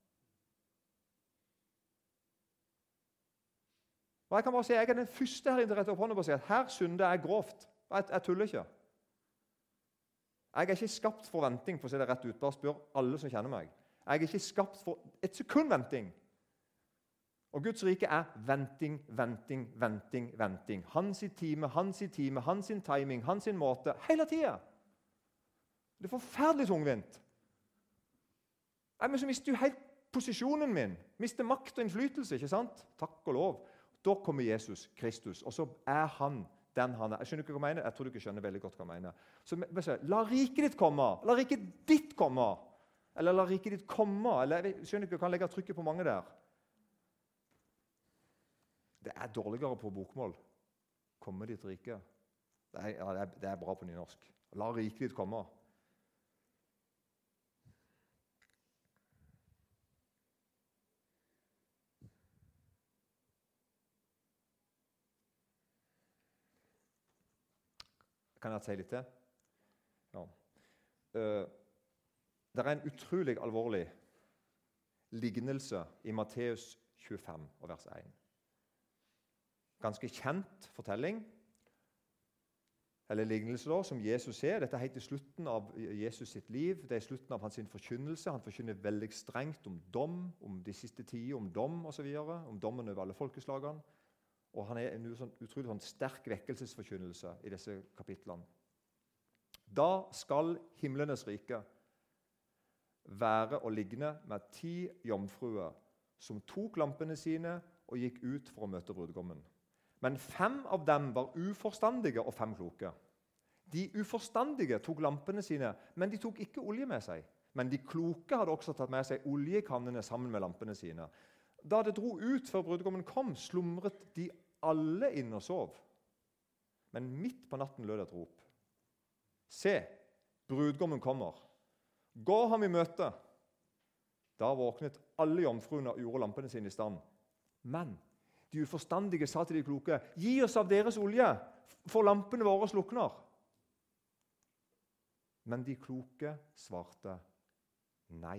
Og jeg kan bare si, jeg er den første her inne rett opp hånden på å si at her synder jeg grovt. Jeg, jeg tuller ikke. Jeg er ikke skapt for venting, for å si det rett ut. Bare spør alle som kjenner meg. Jeg er ikke skapt for et sekund venting. Og Guds rike er venting, venting, venting, venting. Hans i time, hans i time, hans i timing, hans i måte. Hele tiden. Det er forferdelig tungvint. Jeg mister jo helt posisjonen min. Mister makt og innflytelse, ikke sant? Takk og lov. Da kommer Jesus Kristus, og så er han den han er. Jeg skjønner ikke hva jeg mener. Jeg tror du ikke skjønner veldig godt hva jeg mener. Så la riket ditt komme. La riket ditt komme. Eller la riket ditt komme. Eller jeg skjønner ikke, jeg kan legge trykket på mange der. Det er dårligere på bokmål. Komme ditt rike. Det er, ja, det er, det er bra på nynorsk. La riket ditt komme. Kan jeg si litt til? Ja. Uh, det er en utrolig alvorlig lignelse i Matteus tjuefem og vers én. Ganske kjent fortelling, eller lignelse da, som Jesus ser. Dette er helt i slutten av Jesus sitt liv. Det er i slutten av hans forkynnelse. Han forkynner veldig strengt om dom, om de siste tider, om dom og så videre, om dommen over alle folkeslagene. Og han er en sånn, utrolig sånn sterk vekkelsesforkynnelse i disse kapitlene. Da skal himlenes rike være å ligne med ti jomfruer som tok lampene sine og gikk ut for å møte brudgommen. Men fem av dem var uforstandige og fem kloke. De uforstandige tok lampene sine, men de tok ikke olje med seg. Men de kloke hadde også tatt med seg oljekannene sammen med lampene sine. Da det dro ut før brudgommen kom, slumret de alle inn og sov. Men midt på natten lød et rop. Se, brudgommen kommer. Gå ham i møte. Da våknet alle jomfruene og gjorde lampene sine i stand. Men de uforstandige sa til de kloke, gi oss av deres olje, for lampene våre slukner. Men de kloke svarte nei.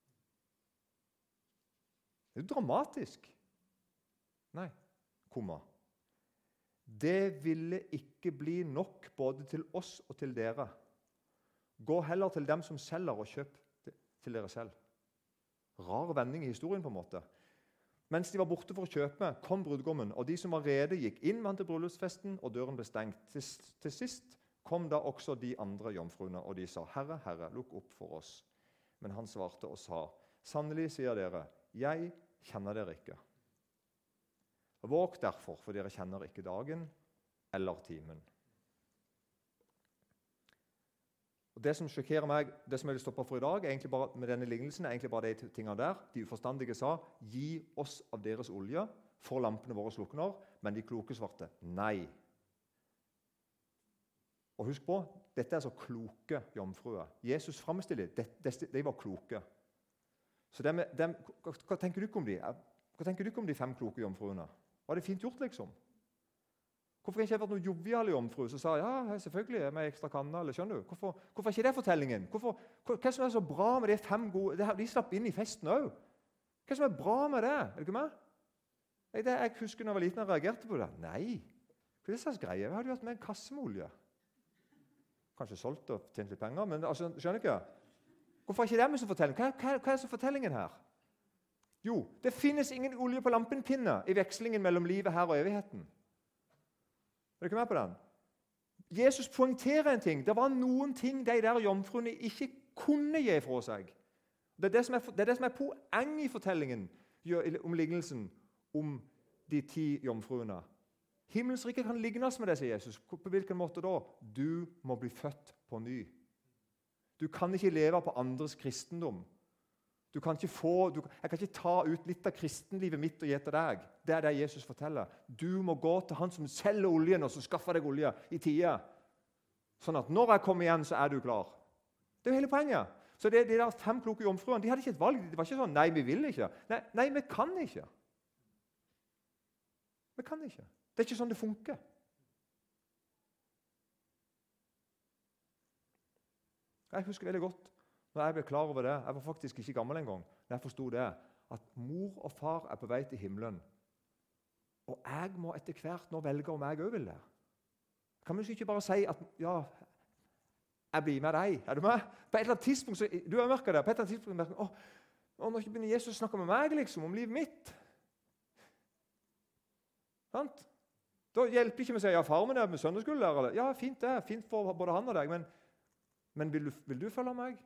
Det er jo dramatisk. Nei, komma. Det ville ikke bli nok både til oss og til dere. Gå heller til dem som selger og kjøp til dere selv. Rar vending i historien på en måte. Mens de var borte for å kjøpe, kom brudgommen, og de som var rede gikk inn med han til bryllupsfesten, og døren ble stengt. Til, til sist kom da også de andre jomfruene, og de sa, Herre, Herre, lukk opp for oss. Men han svarte og sa, sannelig sier dere, jeg kjenner dere ikke. Våg derfor, for dere kjenner ikke dagen eller timen. Og det som sjokkerer meg, det som jeg vil stoppe for i dag, er egentlig bare, med denne lignelsen, er egentlig bare de tingene der. De uforstandige sa, gi oss av deres olje, for lampene våre slukner, men de kloke svarte, nei. Og husk på, dette er så kloke jomfruer. Jesus fremstiller, de, de, de var kloke. Så det med, de, hva, hva tenker du ikke om de? Hva tenker du ikke om de fem kloke jomfruene? Var det fint gjort, liksom? Hvorfor har ikke jeg vært noen jovial jomfru som sa, ja, selvfølgelig, jeg er med ekstra kanna, eller skjønner du? Hvorfor, hvorfor er ikke det fortellingen? Hvorfor, hva, hva som er så bra med de fem gode? De, de slapp inn i festen også. Hva som er bra med det? Er du ikke med? Jeg, det, jeg husker når jeg var liten og reagerte på det. Nei, hva er det slags greie? Jeg hadde jo hatt med en kasse med olje. Kanskje solgt og tjent litt penger, men altså, skjønner ikke? Hvorfor er ikke det med som fortelling? Hva, hva, hva er så fortellingen her? Jo, det finnes ingen olje på lampenpinne i vekslingen mellom livet her og evigheten. Er du ikke med på den? Jesus poengterer en ting. Det var noen ting de der jomfruene ikke kunne gi fra seg. Det er det som er, det er, det som er poeng i fortellingen om lignelsen om de ti jomfruene. Himmelens rike kan lignes med det, sier Jesus. På hvilken måte da? Du må bli født på ny. Du kan ikke leve på andres kristendom. Du kan ikke få, du, jeg kan ikke ta ut litt av kristenlivet mitt og gi til deg. Det er det Jesus forteller. Du må gå til han som selger oljen, og som skaffer deg olje i tide. Sånn at når jeg kommer igjen, så er du klar. Det er jo hele poenget. Så det, de der fem kloke jomfruene, de hadde ikke et valg. Det var ikke sånn, nei, vi vil ikke. Nei, nei, vi kan ikke. Vi kan ikke. Det er ikke sånn det funker. Jeg husker veldig godt når jeg ble klar over det. Jeg var faktisk ikke gammel engang. Når jeg forstod det, at mor og far er på vei til himmelen. Og jeg må etter hvert nå velge om jeg også vil det. Kan man ikke bare si at ja, jeg blir med deg. Er du med? På et eller annet tidspunkt, så, du har merket det, på et eller annet tidspunkt merker, å, å, nå begynner Jesus å snakke med meg liksom, om livet mitt. Sant? Da hjelper ikke med å si ja, far min er med søndagsskole der, eller? Ja, fint det, fint for både han og deg, men, men vil, du, vil du følge meg?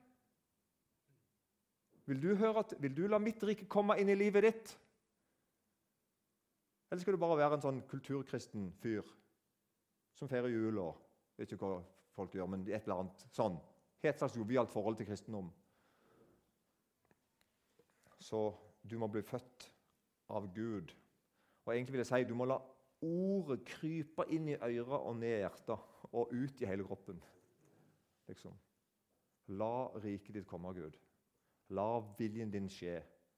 Vil du, høre at, vil du la mitt rike komme inn i livet ditt? Eller skal du bare være en sånn kulturkristen fyr som feirer jul og vet ikke hva folk gjør, men et eller annet sånn. Helt slags jovialt forhold til kristendom. Så du må bli født av Gud. Og egentlig vil jeg si, du må la ordet krype inn i øret og ned i hjertet og ut i hele kroppen. Liksom. La riket ditt komme av Gud. La viljen din skje.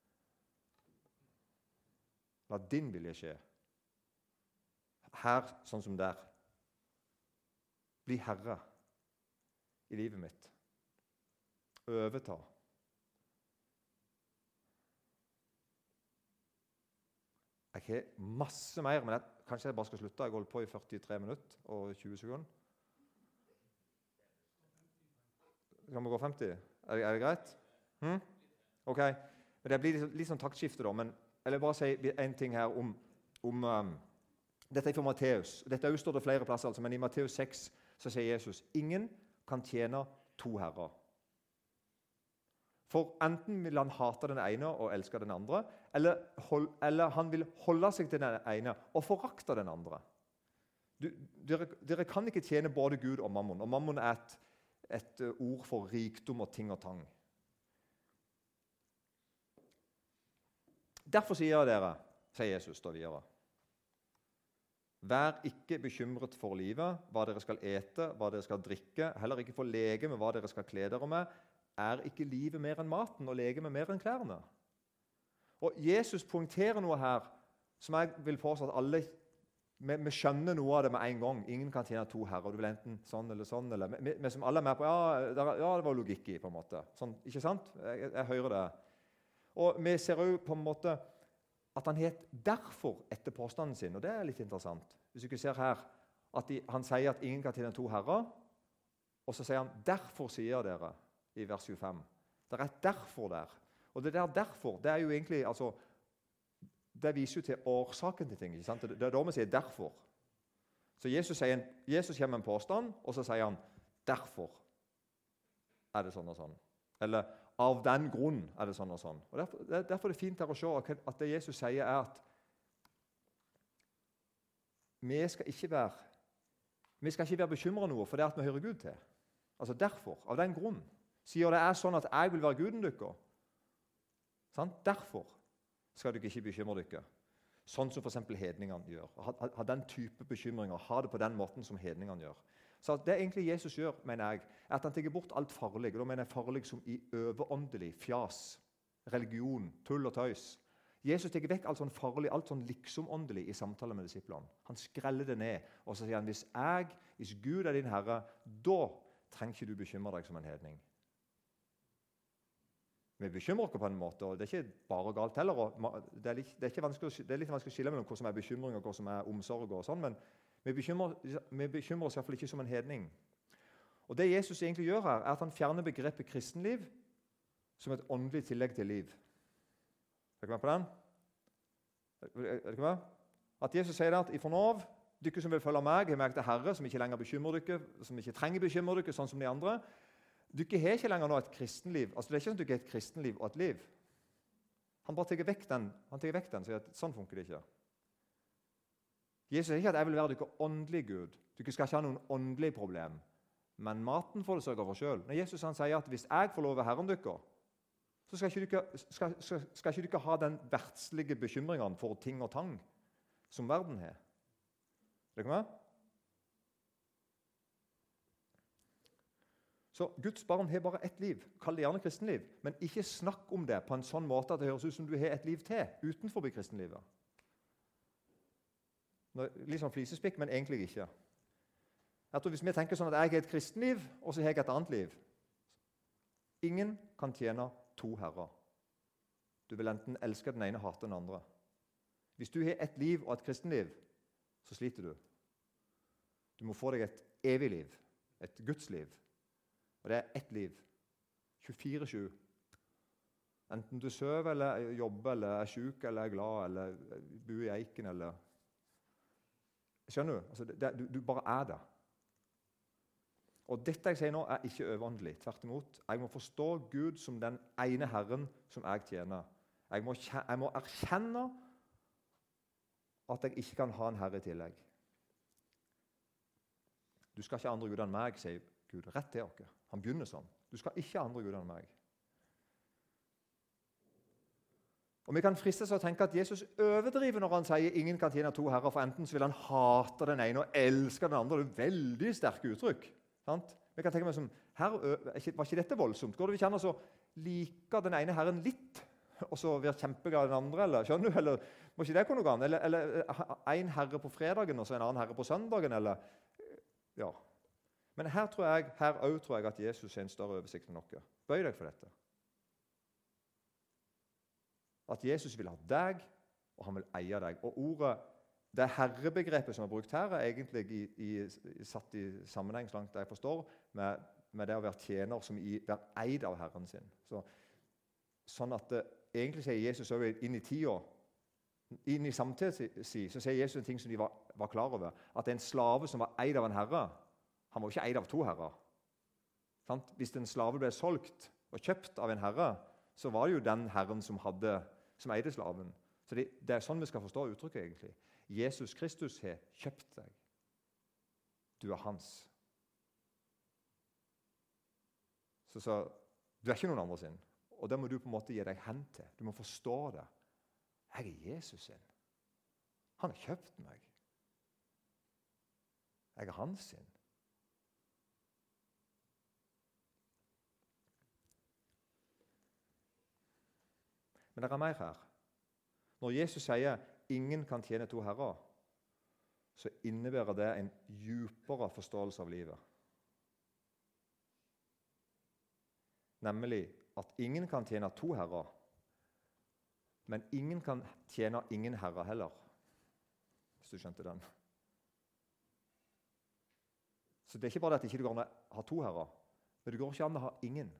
La din vilje skje. Her, sånn som der. Bli herre i livet mitt. Overta. Jeg har masse mer, men jeg, kanskje jeg bare skal slutte. Jeg holder på i førtitre minutter og tjue sekunder. Kan vi gå femti? Er det, er det greit? Hmm? Ok, men det blir litt, litt sånn taktskifte da, men jeg vil bare si en ting her om, om um, dette er fra Matteus. Dette er jo står det flere plasser, altså, men i Matteus seks så sier Jesus, ingen kan tjene to herrer. For enten vil han hate den ene og elske den andre, eller, hold, eller han vil holde seg til den ene og forakte den andre. Du, dere, dere kan ikke tjene både Gud og mammon, og mammon er et, et ord for rikdom og ting og tang. Derfor sier dere, sier Jesus da videre, vær ikke bekymret for livet, hva dere skal ete, hva dere skal drikke, heller ikke for legeme, hva dere skal kle dere med. Er ikke livet mer enn maten, og legeme mer enn klærne? Og Jesus poengterer noe her, som jeg vil påstå at alle, vi, vi skjønner noe av det med en gang. Ingen kan tjene to herrer, du vil enten sånn eller sånn, eller vi, vi som alle er med på, ja, der, ja, det var logikk i, på en måte. Sånn, ikke sant? Jeg, jeg hører det. Og vi ser jo på en måte at han het derfor etter påstanden sin, og det er litt interessant. Hvis du ikke ser her, at de, han sier at ingen kan tjene to herrer, og så sier han, derfor sier dere, i vers tjuefem. Det er et derfor der. Og det der derfor, det er jo egentlig, altså, det viser jo til årsaken til ting, ikke sant? Det er da vi sier derfor. Så Jesus, sier en, Jesus kommer med en påstand, og så sier han, derfor er det sånn og sånn. Eller, av den grunn er det sånn og sånn. Og derfor, derfor er det fint her å se at det Jesus sier er at vi skal ikke være, vi skal ikke være bekymret noe for det at vi hører Gud til. Altså derfor, av den grunn, sier det er sånn at jeg vil være Guden dykker. Sånn? Derfor skal dere ikke bekymre dere. Sånn som for eksempel hedningene gjør. Ha, ha, ha den type bekymringer, ha det på den måten som hedningene gjør. Så det egentlig Jesus gjør, mener jeg, er at han tenker bort alt farlig. Og da mener jeg farlig som i overåndelig, fjas, religion, tull og tøys. Jesus tenker vekk alt sånn farlig, alt sånn liksom-åndelig i samtale med disiplene. Han skreller det ned, og så sier han, hvis jeg, hvis Gud er din Herre, da trenger ikke du bekymre deg som en hedning. Vi bekymrer oss på en måte, og det er ikke bare galt heller. Det er, litt, det, er ikke vanskelig, det er litt vanskelig å skille mellom hva som er bekymring og hva som er omsorg og sånn, men vi bekymrer, vi bekymrer oss i hvert fall ikke som en hedning. Og det Jesus egentlig gjør her, er at han fjerner begrepet kristenliv, som et åndelig tillegg til liv. Er dere med på den? Er dere med? At Jesus sier at ifra nå av, dere som vil følge meg, har meg til Herre, som ikke lenger bekymrer dere, som ikke trenger bekymre dere, sånn som de andre. Dere har ikke lenger nå et kristenliv. Altså, det er ikke sånn at dere har et kristenliv og et liv. Han bare tar vekk den, han tar vekk den, sier at sånn funker det ikke. Jesus sier ikke at jeg vil være dere åndelig Gud. Dere skal ikke ha noen åndelig problem. Men maten får dere sørge for selv. Når Jesus han sier at hvis jeg får lov å Herren dere, så skal ikke dere, skal, skal, skal ikke dere ha den verdslige bekymringen for ting og tang som verden har. Er dere med? Så Guds barn har bare ett liv. Kall det gjerne kristenliv. Men ikke snakk om det på en sånn måte at det høres ut som du har et liv til utenfor kristenlivet. Litt sånn flisespikk, men egentlig ikke. Jeg tror Hvis vi tenker sånn at jeg har et kristenliv, og så har jeg et annet liv. Ingen kan tjene to herrer. Du vil enten elske den ene og hate den andre. Hvis du har et liv og et kristenliv, så sliter du. Du må få deg et evig liv, et Guds liv. Og det er ett liv. tjuefire sju. Enten du sover, eller jobber, eller er syk, eller er glad, eller bor i eiken, eller Skjønner du? Altså, det, du? Du bare er det. Og dette jeg sier nå, er ikke overåndelig. Tvert imot. Jeg må forstå Gud som den ene Herren som jeg tjener. Jeg må, jeg må erkjenne at jeg ikke kan ha en herre i tillegg. Du skal ikke ha andre guder enn meg, sier Gud. Rett til dere. Han begynner sånn. Du skal ikke ha andre guder enn meg. Og Vi kan fristes til å tenke at Jesus overdriver når han sier ingen kan tjene to herrer, for enten så vil han hate den ene og elske den andre. Det er veldig sterke uttrykk. Sant? Vi kan tenke meg som, her, Var ikke dette voldsomt? Går det vi kjenner så liker den ene herren litt, og så blir kjempeglad den andre? Eller, skjønner du? Eller må ikke det gå noe an? Eller, eller en herre på fredagen og så en annen herre på søndagen? Eller, ja. Men her tror jeg, her også tror jeg at Jesus har en større oversikt enn dere. Bøy deg for dette. At Jesus vil ha deg, og han vil eie deg. Og ordet, det herrebegrepet som er brukt her, er egentlig i, i, satt i sammenheng, så langt jeg forstår, med, med det å være tjener som i, være eid av Herren sin. Så, sånn at det, egentlig sier Jesus også inn i tida, inn i samtiden si, så sier Jesus en ting som de var, var klar over. At en slave som var eid av en herre, han var ikke eid av to herrer. Sant? Hvis en slave ble solgt og kjøpt av en herre, så var det jo den herren som hadde som eide slaven. Så det, det er sånn vi skal forstå uttrykket egentlig. Jesus Kristus har kjøpt deg. Du er hans. Så, så du er ikke noen andre sin. Og det må du på en måte gi deg hen til. Du må forstå det. Jeg er Jesus sin. Han har kjøpt meg. Jeg er hans sin. Men det er mer her. Når Jesus sier ingen kan tjene to herrer, så innebærer det en dypere forståelse av livet. Nemlig at ingen kan tjene to herrer, men ingen kan tjene ingen herrer heller, hvis du skjønte den. Så det er ikke bare det at ikke du kan ha to herrer, men det går ikke an å ha ingen.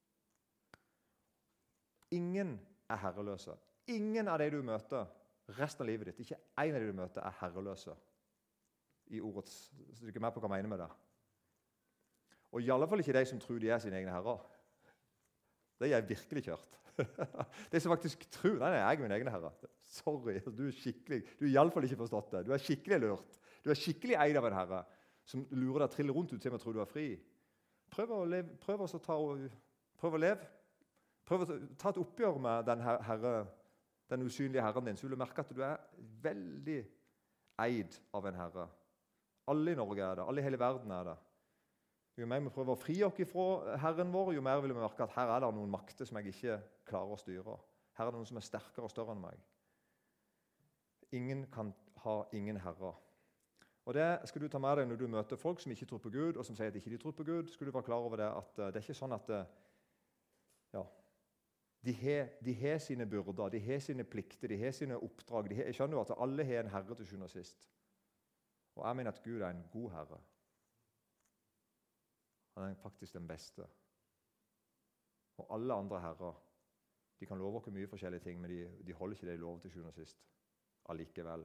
Ingen er herreløse. Ingen av de du møter resten av livet ditt, ikke en av de du møter, er herreløse. I ordets, så du er ikke med på hva jeg mener med det. Og i alle fall ikke de som tror de er sine egne herrer. Det er virkelig kjørt. De som faktisk tror, nei, nei, jeg er min egen herre. Sorry, du er skikkelig, du har i alle fall ikke forstått det. Du er skikkelig lurt. Du er skikkelig eid av en herre, som lurer deg trille rundt ut til å tro du er fri. Prøv å leve, prøv å ta, prøv å leve. Prøv å ta et oppgjør med den, herre, den usynlige herren din, så vil du merke at du er veldig eid av en herre. Alle i Norge er det, alle i hele verden er det. Jo mer vi prøver å fri oss fra Herren vår, jo mer vil vi merke at her er det noen makter som jeg ikke klarer å styre. Her er det noen som er sterkere og større enn meg. Ingen kan ha ingen herrer. Og det skal du ta med deg når du møter folk som ikke tror på Gud, og som sier at de ikke tror på Gud. Skal du være klar over det, at det er ikke sånn at ja, De har, de har sine byrder, de har sine plikter, de har sine oppdrag. De har, jeg skjønner jo at alle har en herre til sjuende og sist. Og jeg mener at Gud er en god herre. Han er faktisk den beste. Og alle andre herrer, de kan love oss mye forskjellige ting, men de, de holder ikke det de lover til sjuende og sist. Allikevel.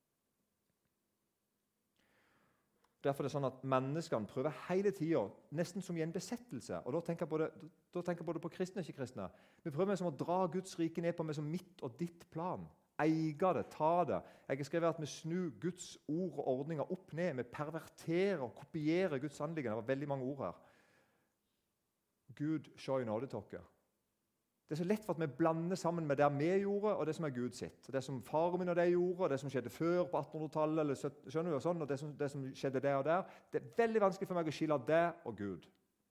Derfor er det sånn at menneskene prøver hele tiden, nesten som i en besettelse, og da tenker jeg både, da tenker jeg både på kristne og ikke kristne. Vi prøver med som å dra Guds rike ned på med som mitt og ditt plan. Eie det, ta det. Jeg har skrevet at vi snur Guds ord og ordninger opp ned. Vi perverterer og kopierer Guds anliggende. Det var veldig mange ord her. Gud, se i nåde til dere. Det er så lett for at vi blander sammen med det vi gjorde, og det som er Gud sitt. Det som faren min og det gjorde, og det som skjedde før på attenhundretallet, eller skjønner du, og sånn, og det som, det som skjedde der og der. Det er veldig vanskelig for meg å skille det og Gud.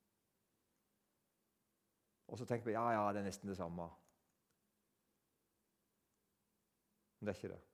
Og så tenker vi, ja, ja, det er nesten det samme. Men det er ikke det.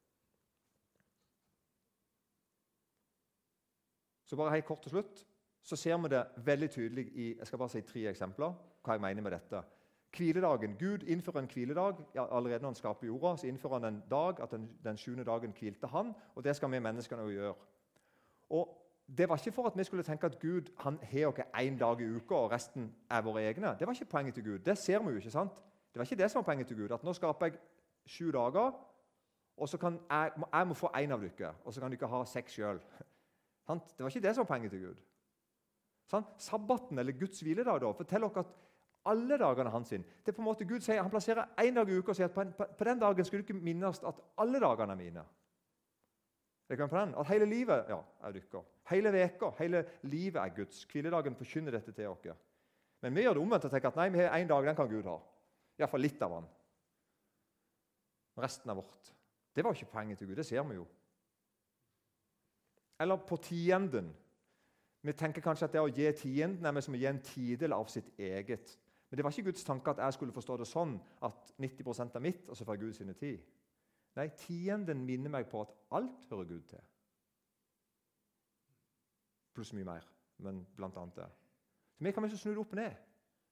Så bare helt kort til slutt, så ser vi det veldig tydelig i, jeg skal bare si tre eksempler, hva jeg mener med dette. Hviledagen. Gud innfører en hviledag. Ja, allerede når han skaper jorda, så innfører han en dag, at den, den sjuende dagen hvilte han, og det skal vi menneskene også gjøre. Og det var ikke for at vi skulle tenke at Gud han har oss en dag i uka, og resten er våre egne. Det var ikke poenget til Gud. Det ser vi jo, ikke sant? Det var ikke det som var poenget til Gud, at nå skaper jeg sju dager, og så kan jeg, jeg må få en av dere, og så kan dere ha seks selv. Det var ikke det som var poenget til Gud. Sånn? Sabbaten, eller Guds hviledag, da, forteller dere at alle dagene hans sin. Det er på en måte Gud sier, han plasserer en dag i uka og sier at på, en, på, på den dagen skulle du ikke minnes at alle dagene er mine. Det kan på den, at hele livet ja, er dykker. Hele veka, hele livet er Guds. Hviledagen forkynner dette til dere. Men vi gjør det omvendt og tenker at nei, vi har en dag, den kan Gud ha. I hvert fall litt av han. Resten er vårt. Det var ikke poenget til Gud, det ser vi jo. Eller på tienden. Vi tenker kanskje at det å gi tienden er som å gi en tidel av sitt eget. Men det var ikke Guds tanke at jeg skulle forstå det sånn at nitti prosent er mitt, og så får Gud sine ti. Nei, tienden minner meg på at alt hører Gud til. Pluss mye mer, men blant annet det. Så vi kan vi så snu det opp og ned.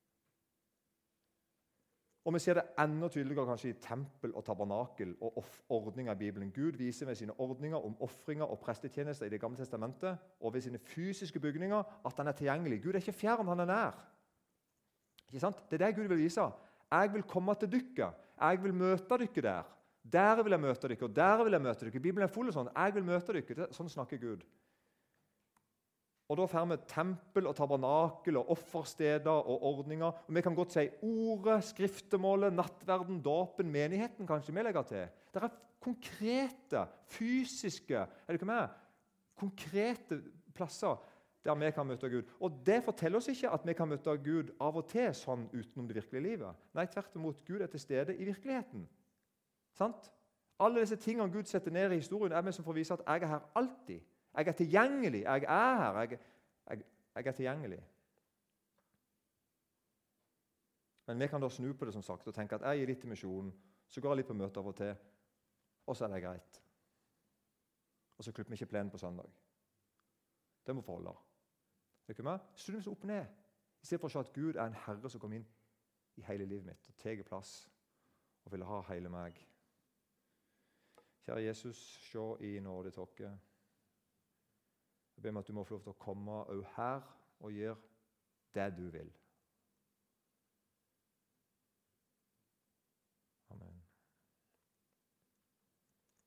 Og vi ser det enda tydeligere kanskje i tempel og tabernakel og ordninger i Bibelen. Gud viser med sine ordninger om offringer og prestetjenester i Det gamle testamentet og ved sine fysiske bygninger at han er tilgjengelig. Gud er ikke fjern, han er nær. Ikke sant? Det er det Gud vil vise. Jeg vil komme til dere. Jeg vil møte dere der. Der vil jeg møte dere, og der vil jeg møte dere. Bibelen er full av sånn. Jeg vil møte dere. Sånn snakker Gud. Og da får vi tempel og tabernakel og offersteder og ordninger. Og vi kan godt si ordet, skriftemålet, nattverden, dåpen, menigheten kanskje vi legger til. Det er konkrete, fysiske, er det ikke med? Konkrete plasser der vi kan møte Gud. Og det forteller oss ikke at vi kan møte Gud av og til sånn utenom det virkelige livet. Nei, tvert imot, Gud er til stede i virkeligheten. Sant? Alle disse tingene Gud setter ned i historien er med som får vise at jeg er her alltid. Jeg er tilgjengelig. Jeg er her. Jeg, jeg, jeg er tilgjengelig. Men vi kan da snu på det som sagt, og tenke at jeg gir litt til misjonen, så går jeg litt på møter av og til, og så er det greit. Og så klipper vi ikke plenen på søndag. Det må forholde. Det er ikke meg. Snu oss opp og ned. I stedet for å se at Gud er en herre som kommer inn i hele livet mitt, og teger plass, og vil ha hele meg. Kjære Jesus, se i nåde til dere. Jeg ber meg at du må få lov til å komme også her og gjøre det du vil.